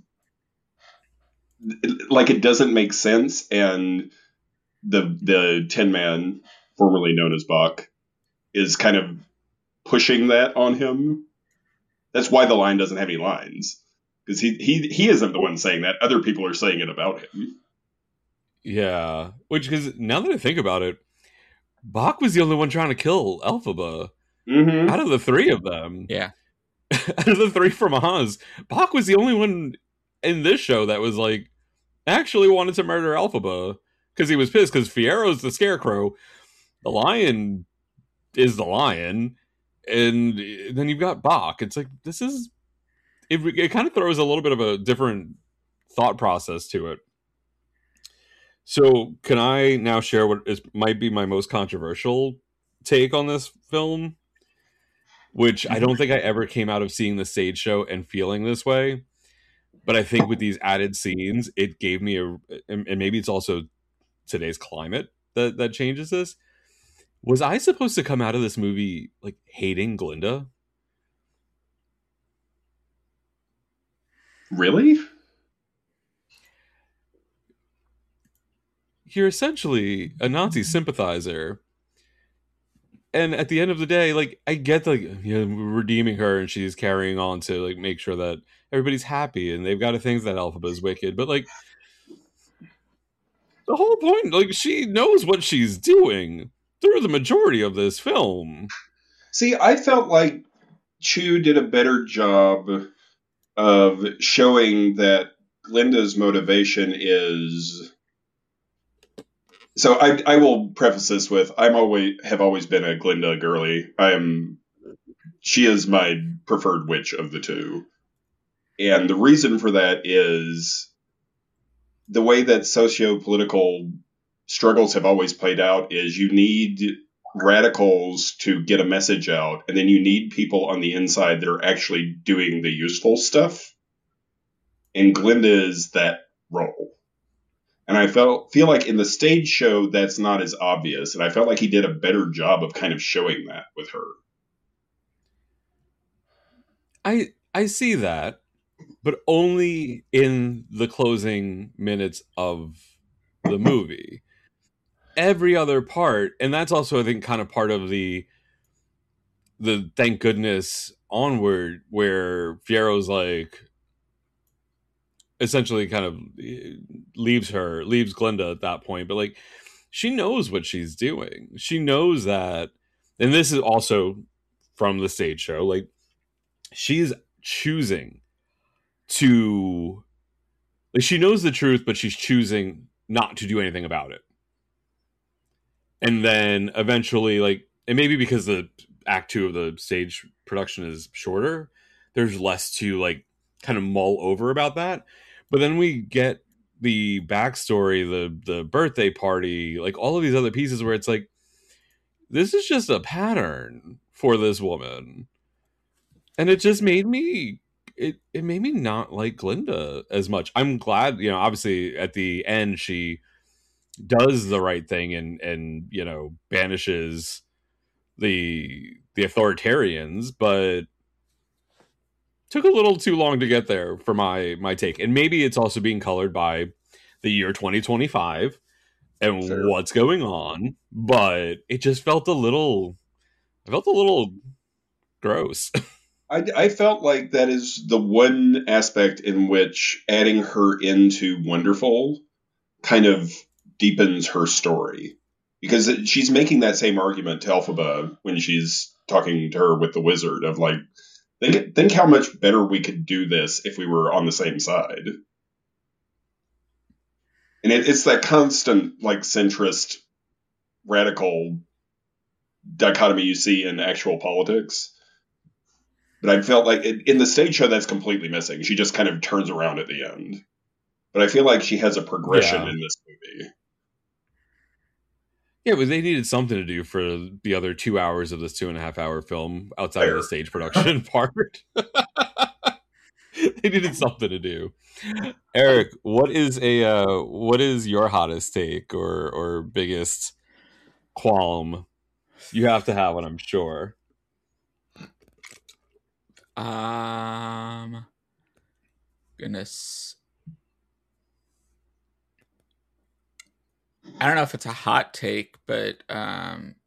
like it doesn't make sense, and the the Tin Man, formerly known as Bach, is kind of pushing that on him. That's why the line doesn't have any lines, because he he he isn't the one saying that. Other people are saying it about him. Yeah, which, because now that I think about it, Bach was the only one trying to kill Elphaba. Mm-hmm. Out of the three of them, Yeah. out of the three from Oz, Bach was the only one in this show that was like actually wanted to murder Elphaba because he was pissed because Fiero's the scarecrow, the lion is the lion, and then you've got Bach. It's like, this is it. It kind of throws a little bit of a different thought process to it. So, can I now share what is might be my most controversial take on this film? Which I don't think I ever came out of seeing the stage show and feeling this way. But I think with these added scenes, it gave me a, and and maybe it's also today's climate that, that changes this. Was I supposed to come out of this movie like hating Glinda? Really? You're essentially a Nazi sympathizer. And at the end of the day, like, I get like, you know, redeeming her and she's carrying on to like make sure that everybody's happy and they've got to think that Elphaba is wicked. But like, the whole point, like, she knows what she's doing through the majority of this film. See, I felt like Chu did a better job of showing that Glinda's motivation is. So I, I will preface this with I'm always have always been a Glinda girly. I am, she is my preferred witch of the two, and the reason for that is the way that socio-political struggles have always played out. Is you need radicals to get a message out, and then you need people on the inside that are actually doing the useful stuff. And Glinda is that role. And I felt feel like in the stage show that's not as obvious, and I felt like he did a better job of kind of showing that with her. I I see that, but only in the closing minutes of the movie. every other part, and that's also I think kind of part of the the thank goodness onward, where Fierro's like essentially kind of leaves her, leaves Glinda at that point, but like she knows what she's doing. She knows that, and this is also from the stage show, like she's choosing to, like she knows the truth, but she's choosing not to do anything about it. And then eventually, like, and maybe because the act two of the stage production is shorter, there's less to like kind of mull over about that. But then we get the backstory, the the birthday party, like all of these other pieces where it's like, this is just a pattern for this woman. And it just made me, it, it made me not like Glinda as much. I'm glad, you know, obviously at the end she does the right thing and, and you know, banishes the the authoritarians, but took a little too long to get there for my my take. And maybe it's also being colored by the year twenty twenty-five and sure. what's going on, but it just felt a little I felt a little gross. I, I felt like that is the one aspect in which adding her into Wonderful kind of deepens her story. Because she's making that same argument to Elphaba when she's talking to her with the wizard of like, think, think how much better we could do this if we were on the same side. And it, it's that constant, like, centrist, radical dichotomy you see in actual politics. But I felt like it, in the stage show, that's completely missing. She just kind of turns around at the end. But I feel like she has a progression yeah. in this movie. Yeah, but they needed something to do for the other two hours of this two and a half hour film outside Fair. of the stage production part. They needed something to do. Eric, what is a uh, what is your hottest take or or biggest qualm? You have to have one, I'm sure. Um, goodness. I don't know if it's a hot take, but um,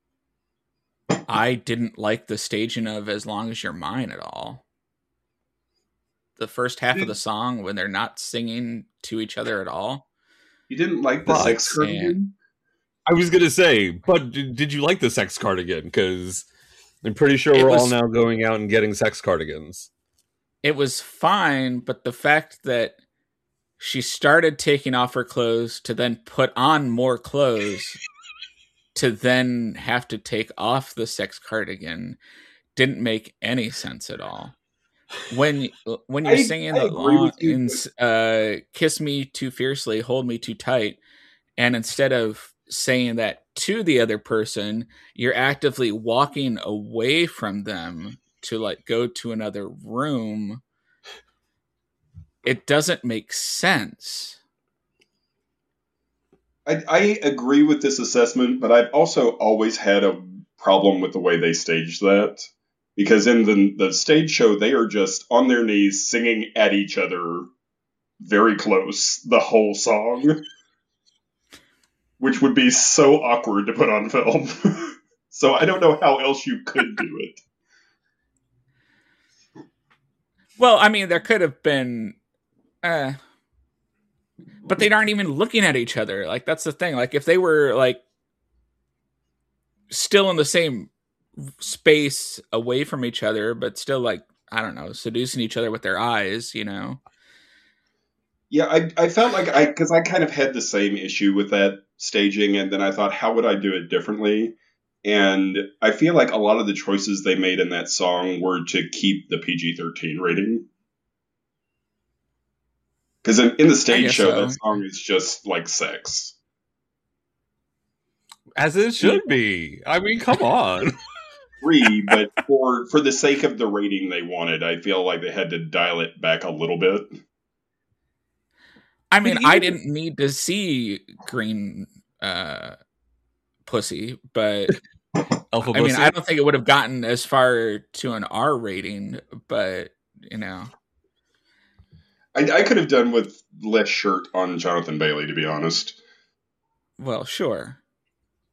I didn't like the staging of As Long As You're Mine at all. The first half of the song when they're not singing to each other at all. You didn't like the but, sex cardigan? I was going to say, but did, did you like the sex cardigan? Because I'm pretty sure it we're was, all now going out and getting sex cardigans. It was fine, but the fact that she started taking off her clothes to then put on more clothes to then have to take off the sex cardigan didn't make any sense at all. When when you're I, singing I long, you, in, uh, Kiss Me Too Fiercely, Hold Me Too Tight, and instead of saying that to the other person, you're actively walking away from them to like go to another room. It doesn't make sense. I, I agree with this assessment, but I've also always had a problem with the way they staged that. Because in the, the stage show, they are just on their knees singing at each other very close the whole song. Which would be so awkward to put on film. So I don't know how else you could do it. Well, I mean, there could have been... Uh, but they aren't even looking at each other. Like, that's the thing. Like, if they were, like, still in the same space away from each other, but still, like, I don't know, seducing each other with their eyes, you know? Yeah, I, I felt like I... Because I kind of had the same issue with that staging, and then I thought, how would I do it differently? And I feel like a lot of the choices they made in that song were to keep the P G thirteen rating. Because in, in the stage show, so. that song is just like sex. As it should be. I mean, come on. Free, but for for the sake of the rating they wanted, I feel like they had to dial it back a little bit. I mean, I didn't need to see green uh, pussy, but Alpha I mean, pussy? I don't think it would have gotten as far to an R rating, but, you know. I, I could have done with less shirt on Jonathan Bailey, to be honest. Well, sure.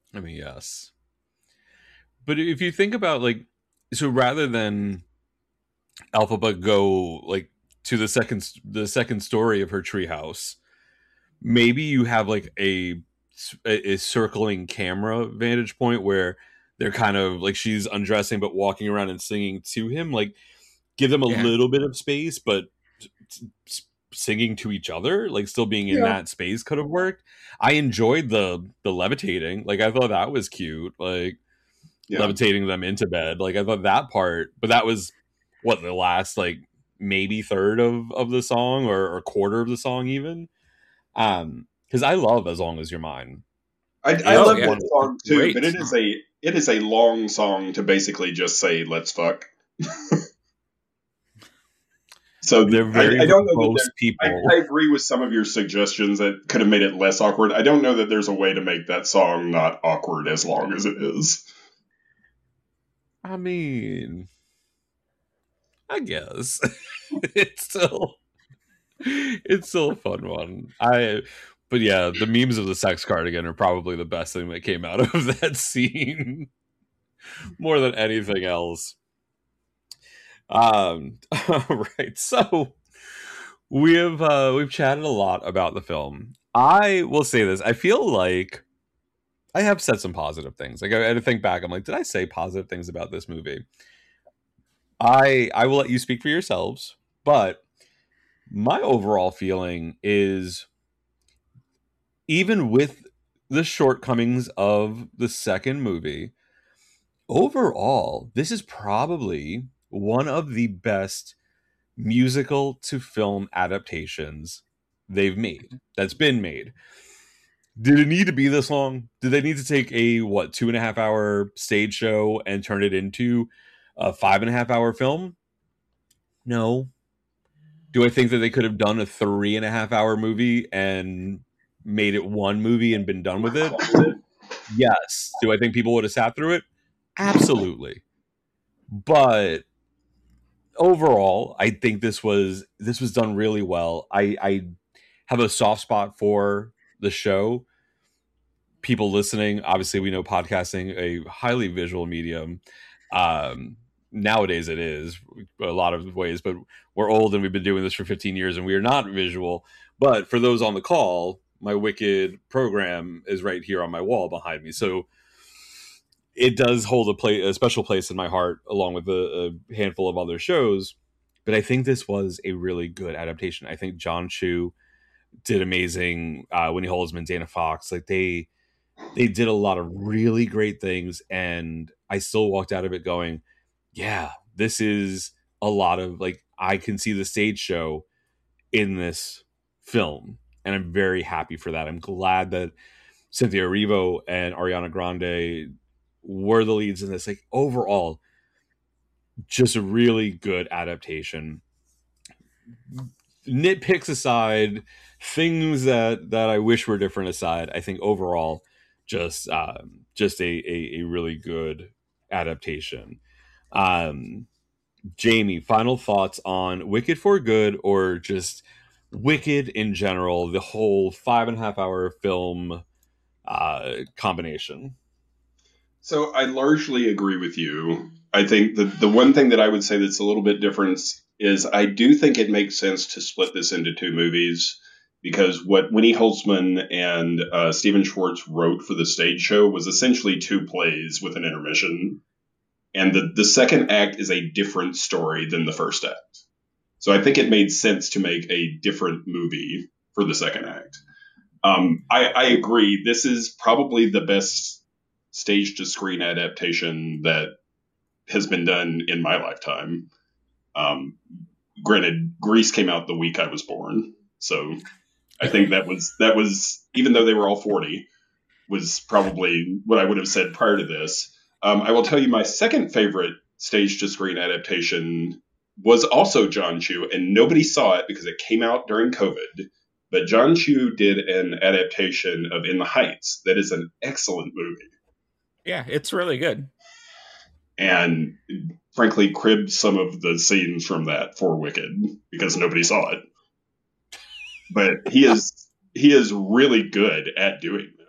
I mean, yes. But if you think about, like, so rather than Elphaba go, like, to the second the second story of her treehouse, maybe you have, like, a, a, a circling camera vantage point where they're kind of, like, she's undressing but walking around and singing to him. Like, give them a Yeah. little bit of space, but singing to each other, like, still being in Yeah. that space could have worked. I enjoyed the the levitating. Like, I thought that was cute. Like, Yeah. levitating them into bed. Like, I thought that part, but that was what, the last, like, maybe third of of the song, or, or quarter of the song even. Um, because I love As Long As You're Mine. I, I Oh, love yeah. that song too, Great but it is a it is a long song to basically just say "let's fuck." So They're very I, I don't know that verbose there- people. I, I agree with some of your suggestions that could have made it less awkward. I don't know that there's a way to make that song not awkward as long as it is. I mean, I guess it's still it's still a fun one. I, but yeah, the memes of the sex cardigan are probably the best thing that came out of that scene, more than anything else. Um, all right, so we have uh, we've chatted a lot about the film. I will say this: I feel like I have said some positive things. Like, I had to think back. I'm like, did I say positive things about this movie? I I will let you speak for yourselves, but my overall feeling is, even with the shortcomings of the second movie, overall, this is probably one of the best musical to film adaptations they've made, that's been made. Did it need to be this long? Did they need to take a, what, two and a half hour stage show and turn it into a five and a half hour film? No. Do I think that they could have done a three and a half hour movie and made it one movie and been done with it? Yes. Do I think people would have sat through it? Absolutely. But overall, I think this was this was done really well. I, I have a soft spot for the show. People listening, obviously, we know podcasting, a highly visual medium. Um, nowadays, it is a lot of ways, but we're old and we've been doing this for fifteen years, and we are not visual. But for those on the call, my Wicked program is right here on my wall behind me, so it does hold a, play, a special place in my heart, along with a, a handful of other shows. But I think this was a really good adaptation. I think John Chu did amazing. Uh, Winnie Holzman, Dana Fox, like they they did a lot of really great things, and I still walked out of it going, yeah, this is a lot of, like, I can see the stage show in this film, and I'm very happy for that. I'm glad that Cynthia Erivo and Ariana Grande were the leads in this. Like, overall, just a really good adaptation. Nitpicks aside, things that that I wish were different aside, I think overall, just um, just a, a a really good adaptation. Um, Jamie, final thoughts on Wicked for Good, or just Wicked in general, the whole five and a half hour film uh, combination? So I largely agree with you. I think the the one thing that I would say that's a little bit different is I do think it makes sense to split this into two movies, because what Winnie Holzman and uh, Stephen Schwartz wrote for the stage show was essentially two plays with an intermission. And the, the second act is a different story than the first act. So I think it made sense to make a different movie for the second act. Um, I, I agree. This is probably the best stage to screen adaptation that has been done in my lifetime. Um, granted, Grease came out the week I was born. So I think that was, that was, even though they were all forty, was probably what I would have said prior to this. Um, I will tell you my second favorite stage to screen adaptation was also John Chu, and nobody saw it because it came out during COVID. But John Chu did an adaptation of In the Heights that is an excellent movie. Yeah, it's really good. And frankly, cribbed some of the scenes from that for Wicked because nobody saw it. But he is he is really good at doing this.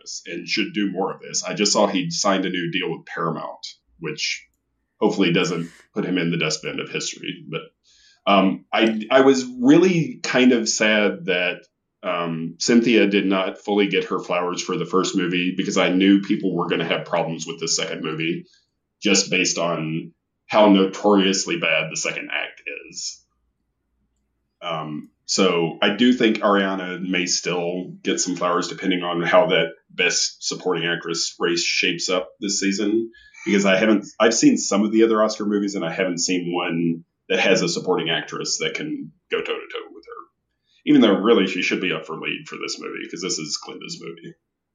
this and should do more of this. I just saw he'd signed a new deal with Paramount, which hopefully doesn't put him in the dustbin of history. But um, I I was really kind of sad that um, Cynthia did not fully get her flowers for the first movie, because I knew people were going to have problems with the second movie just based on how notoriously bad the second act is. Um, so I do think Ariana may still get some flowers depending on how that best supporting actress race shapes up this season, because I haven't, I've seen some of the other Oscar movies and I haven't seen one that has a supporting actress that can go toe to toe with her. Even though really she should be up for lead for this movie, because this is Glinda's movie.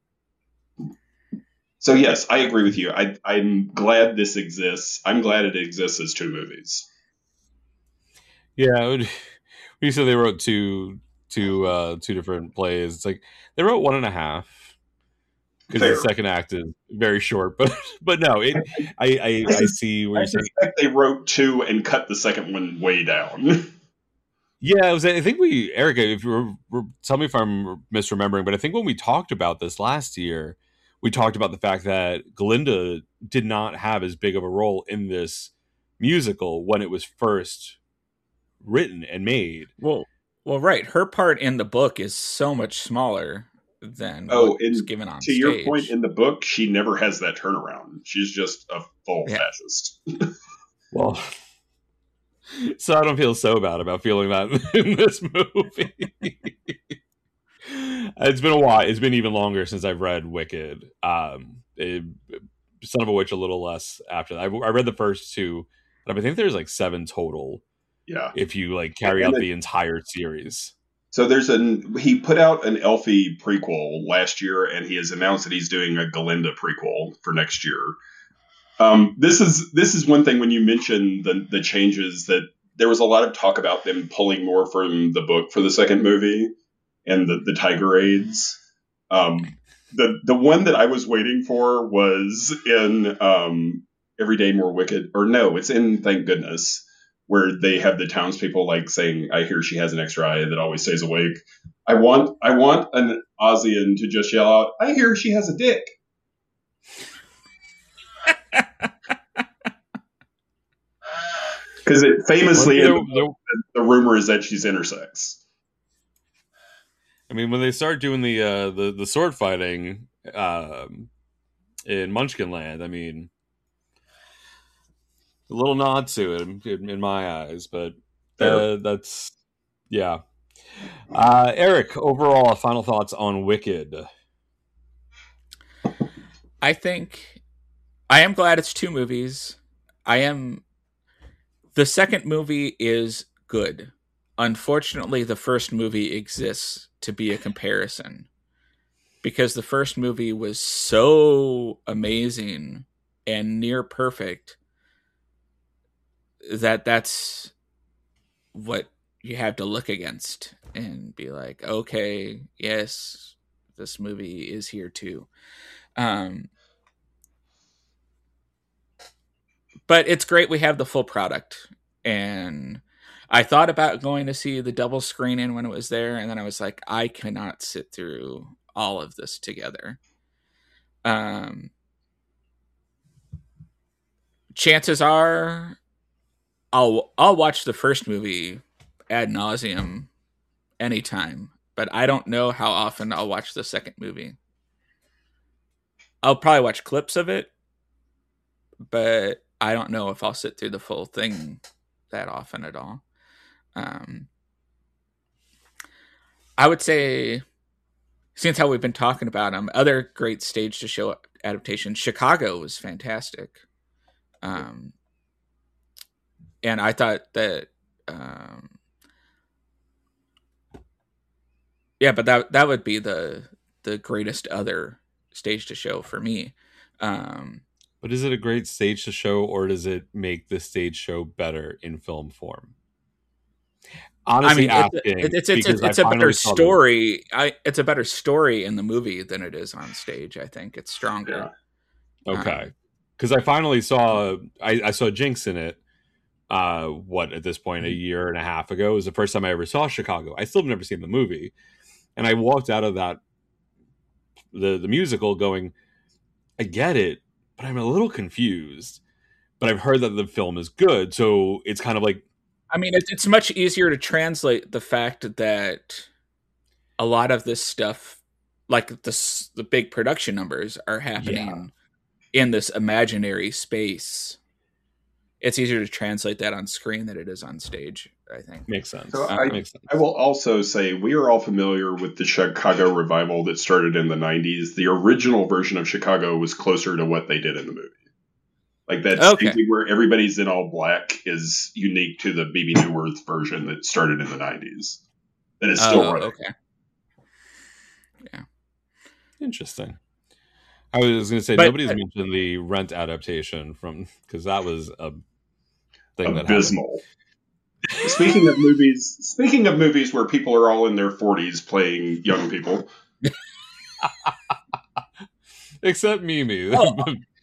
So yes, I agree with you. I, I'm glad this exists. I'm glad it exists as two movies. Yeah, when you said they wrote two, two, uh, two different plays, it's like they wrote one and a half because the second act is very short. But but no, it. I I, I see where I you're saying they wrote two and cut the second one way down. Yeah, it was, I think we, Erica, if you were, tell me if I'm misremembering, but I think when we talked about this last year, we talked about the fact that Glinda did not have as big of a role in this musical when it was first written and made. Well, well, right. Her part in the book is so much smaller than oh, what's in, given on to stage. your point, in the book, she never has that turnaround. She's just a full Yeah. fascist. Well, so I don't feel so bad about feeling that in this movie. It's been a while. It's been even longer since I've read Wicked. Um, it, Son of a Witch a little less after that. I, I read the first two, but I think there's like seven total. Yeah, if you like carry and out then, the entire series. So there's an he put out an Elfie prequel last year, and he has announced that he's doing a Glinda prequel for next year. Um, this is this is one thing when you mention the the changes, that there was a lot of talk about them pulling more from the book for the second movie and the, the Tiger Aids. Um, the the one that I was waiting for was in um, Every Day More Wicked, or no, it's in Thank Goodness, where they have the townspeople like saying, "I hear she has an extra eye that always stays awake." I want I want an Ozian to just yell out, "I hear she has a dick." Because it famously, well, the, the rumor is that she's intersex. I mean, when they start doing the uh, the the sword fighting um, in Munchkin Land, I mean, a little nod to it in, in my eyes, but uh, that's yeah. Uh, Eric, overall, final thoughts on Wicked? I think I am glad it's two movies. I am. The second movie is good. Unfortunately, the first movie exists to be a comparison, because the first movie was so amazing and near perfect that that's what you have to look against and be like, okay, yes, this movie is here too. Um, But it's great we have the full product. And I thought about going to see the double screening when it was there, and then I was like, I cannot sit through all of this together. Um, chances are I'll I'll watch the first movie ad nauseum anytime, but I don't know how often I'll watch the second movie. I'll probably watch clips of it, but I don't know if I'll sit through the full thing that often at all. Um, I would say, since how we've been talking about them, other great stage to show adaptations, Chicago was fantastic. Um, and I thought that, um, yeah, but that that would be the the greatest other stage to show for me. Um, But is it a great stage to show, or does it make the stage show better in film form? Honestly, I mean, asking, it's it's it's, it's, it's a better story. I it's a better story in the movie than it is on stage. I think it's stronger. Yeah. Okay, because um, I finally saw I, I saw Jinx in it. Uh, what at this point a year and a half ago it was the first time I ever saw Chicago. I still have never seen the movie, and I walked out of that the the musical, going, I get it, but I'm a little confused. But I've heard that the film is good, so it's kind of like, I mean, it's it's much easier to translate the fact that a lot of this stuff, like the the big production numbers, are happening yeah. in this imaginary space. It's easier to translate that on screen than it is on stage, I think. Makes sense. So uh, I, makes sense. I will also say we are all familiar with the Chicago revival that started in the nineties. The original version of Chicago was closer to what they did in the movie. Like that okay. staging where everybody's in all black is unique to the B B Newworth version that started in the nineties. That is still oh, running. Okay. Yeah. Interesting. I was going to say, but, nobody's but, mentioned the Rent adaptation from, because that was a thing abysmal. that happened. Speaking of movies, speaking of movies where people are all in their forties playing young people. Except Mimi. Oh.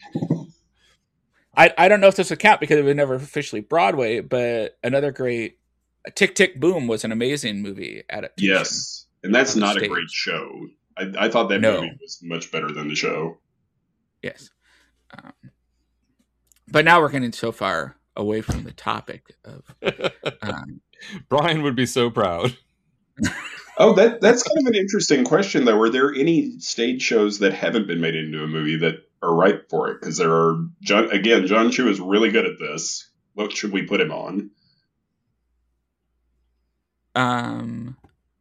I, I don't know if this would count because it was never officially Broadway, but another great Tick, Tick, Boom was an amazing movie adaptation. Yes, and that's not a great show. I, I thought that no. movie was much better than the show. Yes. Um, but now we're getting so far away from the topic of... Um, Brian would be so proud. Oh, that that's kind of an interesting question, though. Are there any stage shows that haven't been made into a movie that are ripe for it? Because there are, John, again, John Chu is really good at this. What should we put him on? Um,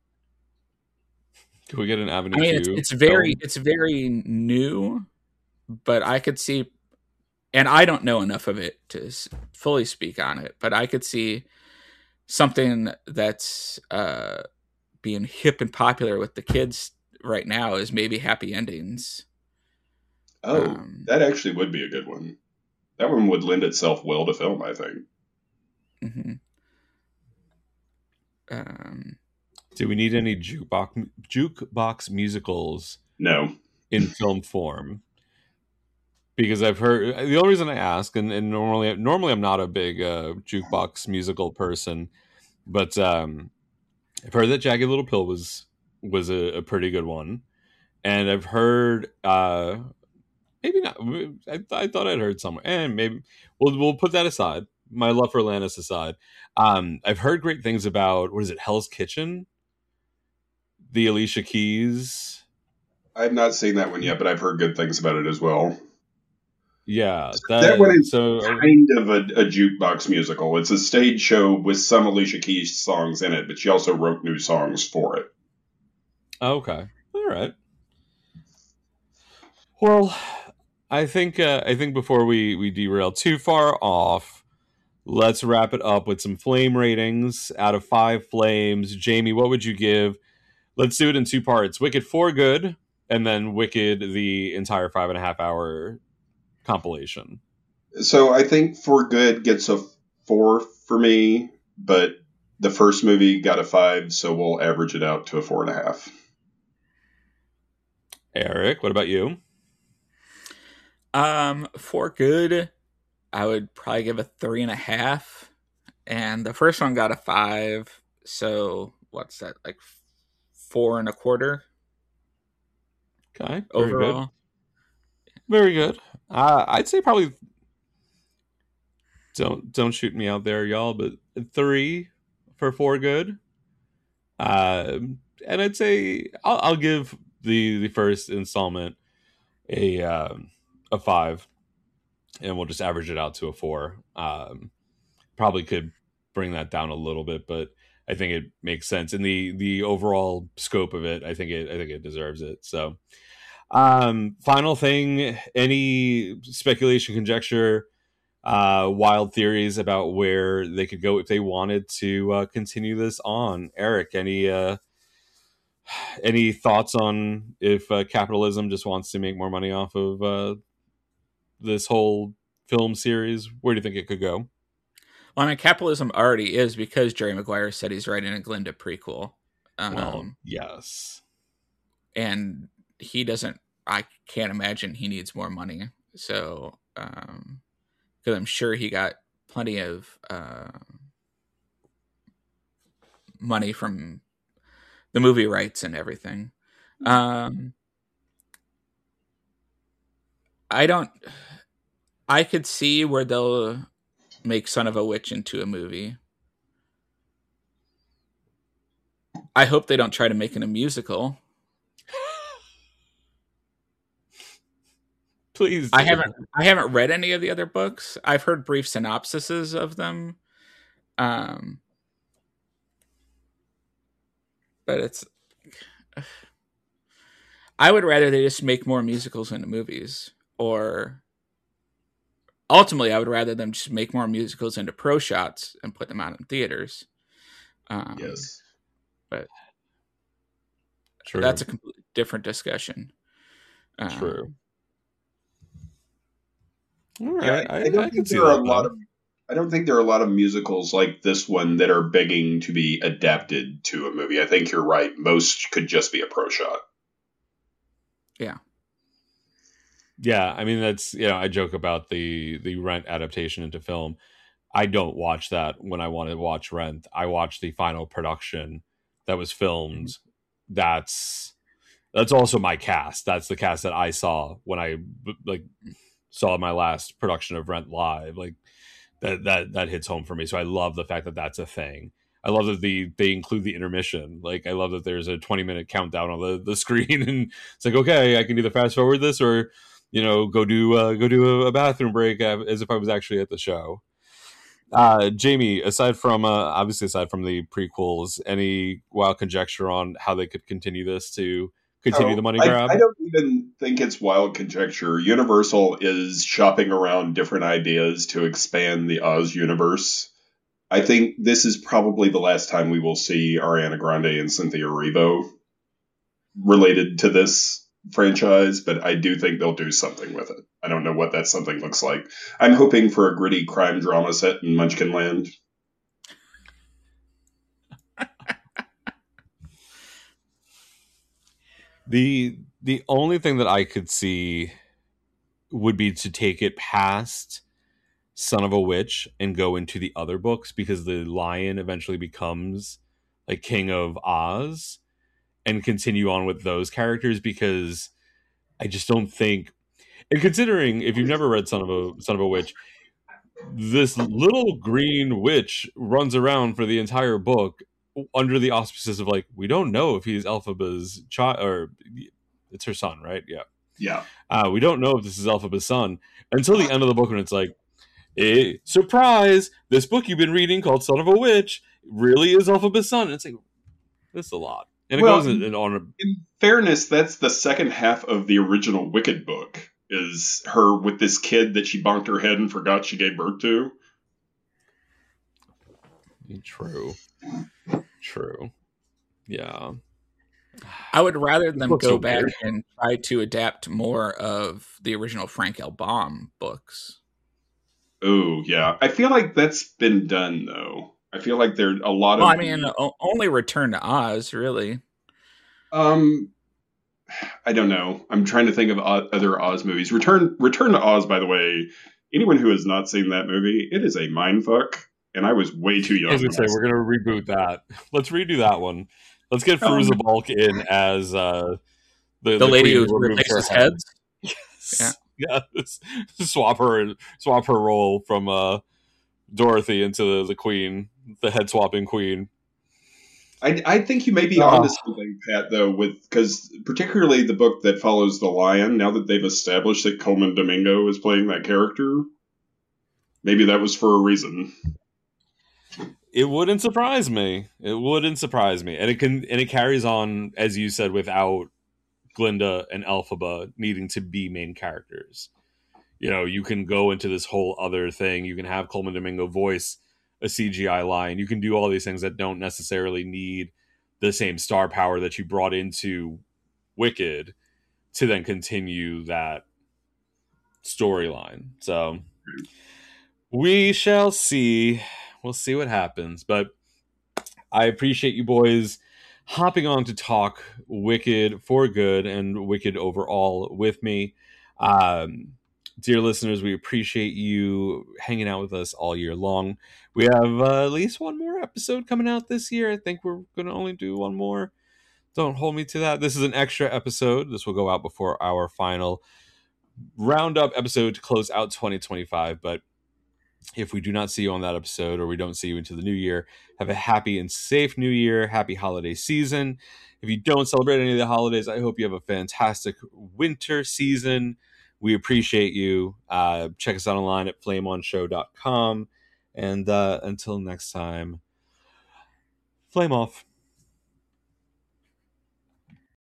Can we get an Avenue I mean, it's, two it's very, film? it's very new, but I could see, and I don't know enough of it to fully speak on it, but I could see something that's uh, being hip and popular with the kids right now is maybe Happy Endings. Oh, Um, that actually would be a good one. That one would lend itself well to film, I think. Mm-hmm. Um, Do we need any jukebox jukebox musicals? No. In film form? Because I've heard, the only reason I ask, and, and normally normally I'm not a big uh, jukebox musical person, but um, I've heard that Jagged Little Pill was was a, a pretty good one, and I've heard uh, maybe not. I, I thought I'd heard somewhere, and maybe we'll we'll put that aside. My love for Atlantis aside, um, I've heard great things about, what is it, Hell's Kitchen, the Alicia Keys. I've not seen that one yet, but I've heard good things about it as well. Yeah, that, that one is so, kind of a, a jukebox musical. It's a stage show with some Alicia Keys songs in it, but she also wrote new songs for it. Okay, all right. Well, I think uh, I think before we we derail too far off, let's wrap it up with some flame ratings out of five flames. Jamie, what would you give? Let's do it in two parts: Wicked for Good, and then Wicked, the entire five and a half hour compilation. So I think For Good gets a four for me, but the first movie got a five, so we'll average it out to a four and a half. Eric, what about you? Um, For Good, I would probably give a three and a half, and the first one got a five. So what's that, like four and a quarter? Okay, very overall. Good. Very good. Uh, I'd say probably don't don't shoot me out there, y'all, but three for For Good. Uh, and I'd say I'll, I'll give the the first installment a um, a five, and we'll just average it out to a four. Um, probably could bring that down a little bit, but I think it makes sense in the the overall scope of it. I think it I think it deserves it. So. Um, final thing, any speculation, conjecture, uh, wild theories about where they could go if they wanted to uh, continue this on? Eric, any uh, any thoughts on if uh, capitalism just wants to make more money off of uh, this whole film series? Where do you think it could go? Well, I mean, capitalism already is, because Jerry Maguire said he's writing a Glinda prequel. Um, well, yes. And he doesn't, I can't imagine he needs more money. So, um, because I'm sure he got plenty of uh, money from the movie rights and everything. Um, I don't. I could see where they'll make Son of a Witch into a movie. I hope they don't try to make it a musical. Please. I haven't I haven't read any of the other books. I've heard brief synopsises of them. Um but it's I would rather they just make more musicals into movies, or ultimately I would rather them just make more musicals into pro shots and put them out in theaters. Um, Yes. But True. that's a completely different discussion. Um, True. All Yeah, right. I, I, I don't I can think see there are that, a lot though. of. I don't think there are a lot of musicals like this one that are begging to be adapted to a movie. I think you're right. Most could just be a pro shot. Yeah. Yeah, I mean that's you know I joke about the the Rent adaptation into film. I don't watch that when I want to watch Rent. I watch the final production that was filmed. That's that's also my cast. That's the cast that I saw when I like saw my last production of Rent live. Like that that that hits home for me. So I love the fact that that's a thing. I love that the they include the intermission. Like I love that there's a twenty minute countdown on the, the screen, and it's like, okay, I can either fast forward this or you know go do uh, go do a bathroom break as if I was actually at the show. Uh, Jamie, aside from uh, obviously aside from the prequels, any wild conjecture on how they could continue this to continue Oh, the money I, grab? I don't even think it's wild conjecture. Universal is shopping around different ideas to expand the Oz universe. I think this is probably the last time we will see Ariana Grande and Cynthia Erivo related to this franchise, but I do think they'll do something with it. I don't know what that something looks like. I'm hoping for a gritty crime drama set in Munchkinland. The the only thing that I could see would be to take it past Son of a Witch and go into the other books, because the lion eventually becomes like King of Oz, and continue on with those characters, because I just don't think, and considering if you've never read Son of a Son of a Witch, this little green witch runs around for the entire book under the auspices of like, we don't know if he's Elphaba's child, or it's her son, right? Yeah. Yeah. Uh, we don't know if this is Elphaba's son until the end of the book, when it's like, eh, surprise, this book you've been reading called Son of a Witch really is Elphaba's son. And it's like, this is a lot. And it Well, goes in, in on. In fairness, that's the second half of the original Wicked book, is her with this kid that she bonked her head and forgot she gave birth to. True. True. Yeah. I would rather them Looks go so back weird. and try to adapt more of the original Frank L. Baum books. Oh, yeah. I feel like that's been done, though. I feel like there are a lot Well, of... I mean, o- only Return to Oz, really. Um, I don't know. I'm trying to think of o- other Oz movies. Return Return to Oz, by the way, anyone who has not seen that movie, it is a mindfuck, and I was way too young. I was gonna when say I saw we're gonna reboot that. Let's redo that one. Let's get Firuza Um, Balk in as uh, the, The, lady queen who removes her replaces head. heads. Yes. Yeah. swap her, swap her role from uh, Dorothy into the, the queen, the head swapping queen. I, I think you may be Oh. onto something, Pat, though, with because particularly the book that follows the lion. Now that they've established that Coleman Domingo is playing that character, maybe that was for a reason. It wouldn't surprise me. It wouldn't surprise me, and it can, and it carries on, as you said, without Glinda and Elphaba needing to be main characters. You know, you can go into this whole other thing. You can have Coleman Domingo voice a C G I lion. You can do all these things that don't necessarily need the same star power that you brought into Wicked to then continue that storyline. So we shall see. We'll see what happens. But I appreciate you boys hopping on to talk Wicked for good and Wicked overall with me. Um, dear listeners, we appreciate you hanging out with us all year long. We have uh, at least one more episode coming out this year. I think we're going to only do one more. Don't hold me to that. This is an extra episode. This will go out before our final roundup episode to close out twenty twenty-five. But if we do not see you on that episode, or we don't see you into the new year, have a happy and safe new year. Happy holiday season. If you don't celebrate any of the holidays, I hope you have a fantastic winter season. We appreciate you. Uh, check us out online at flame on show dot com. And uh, until next time, flame off.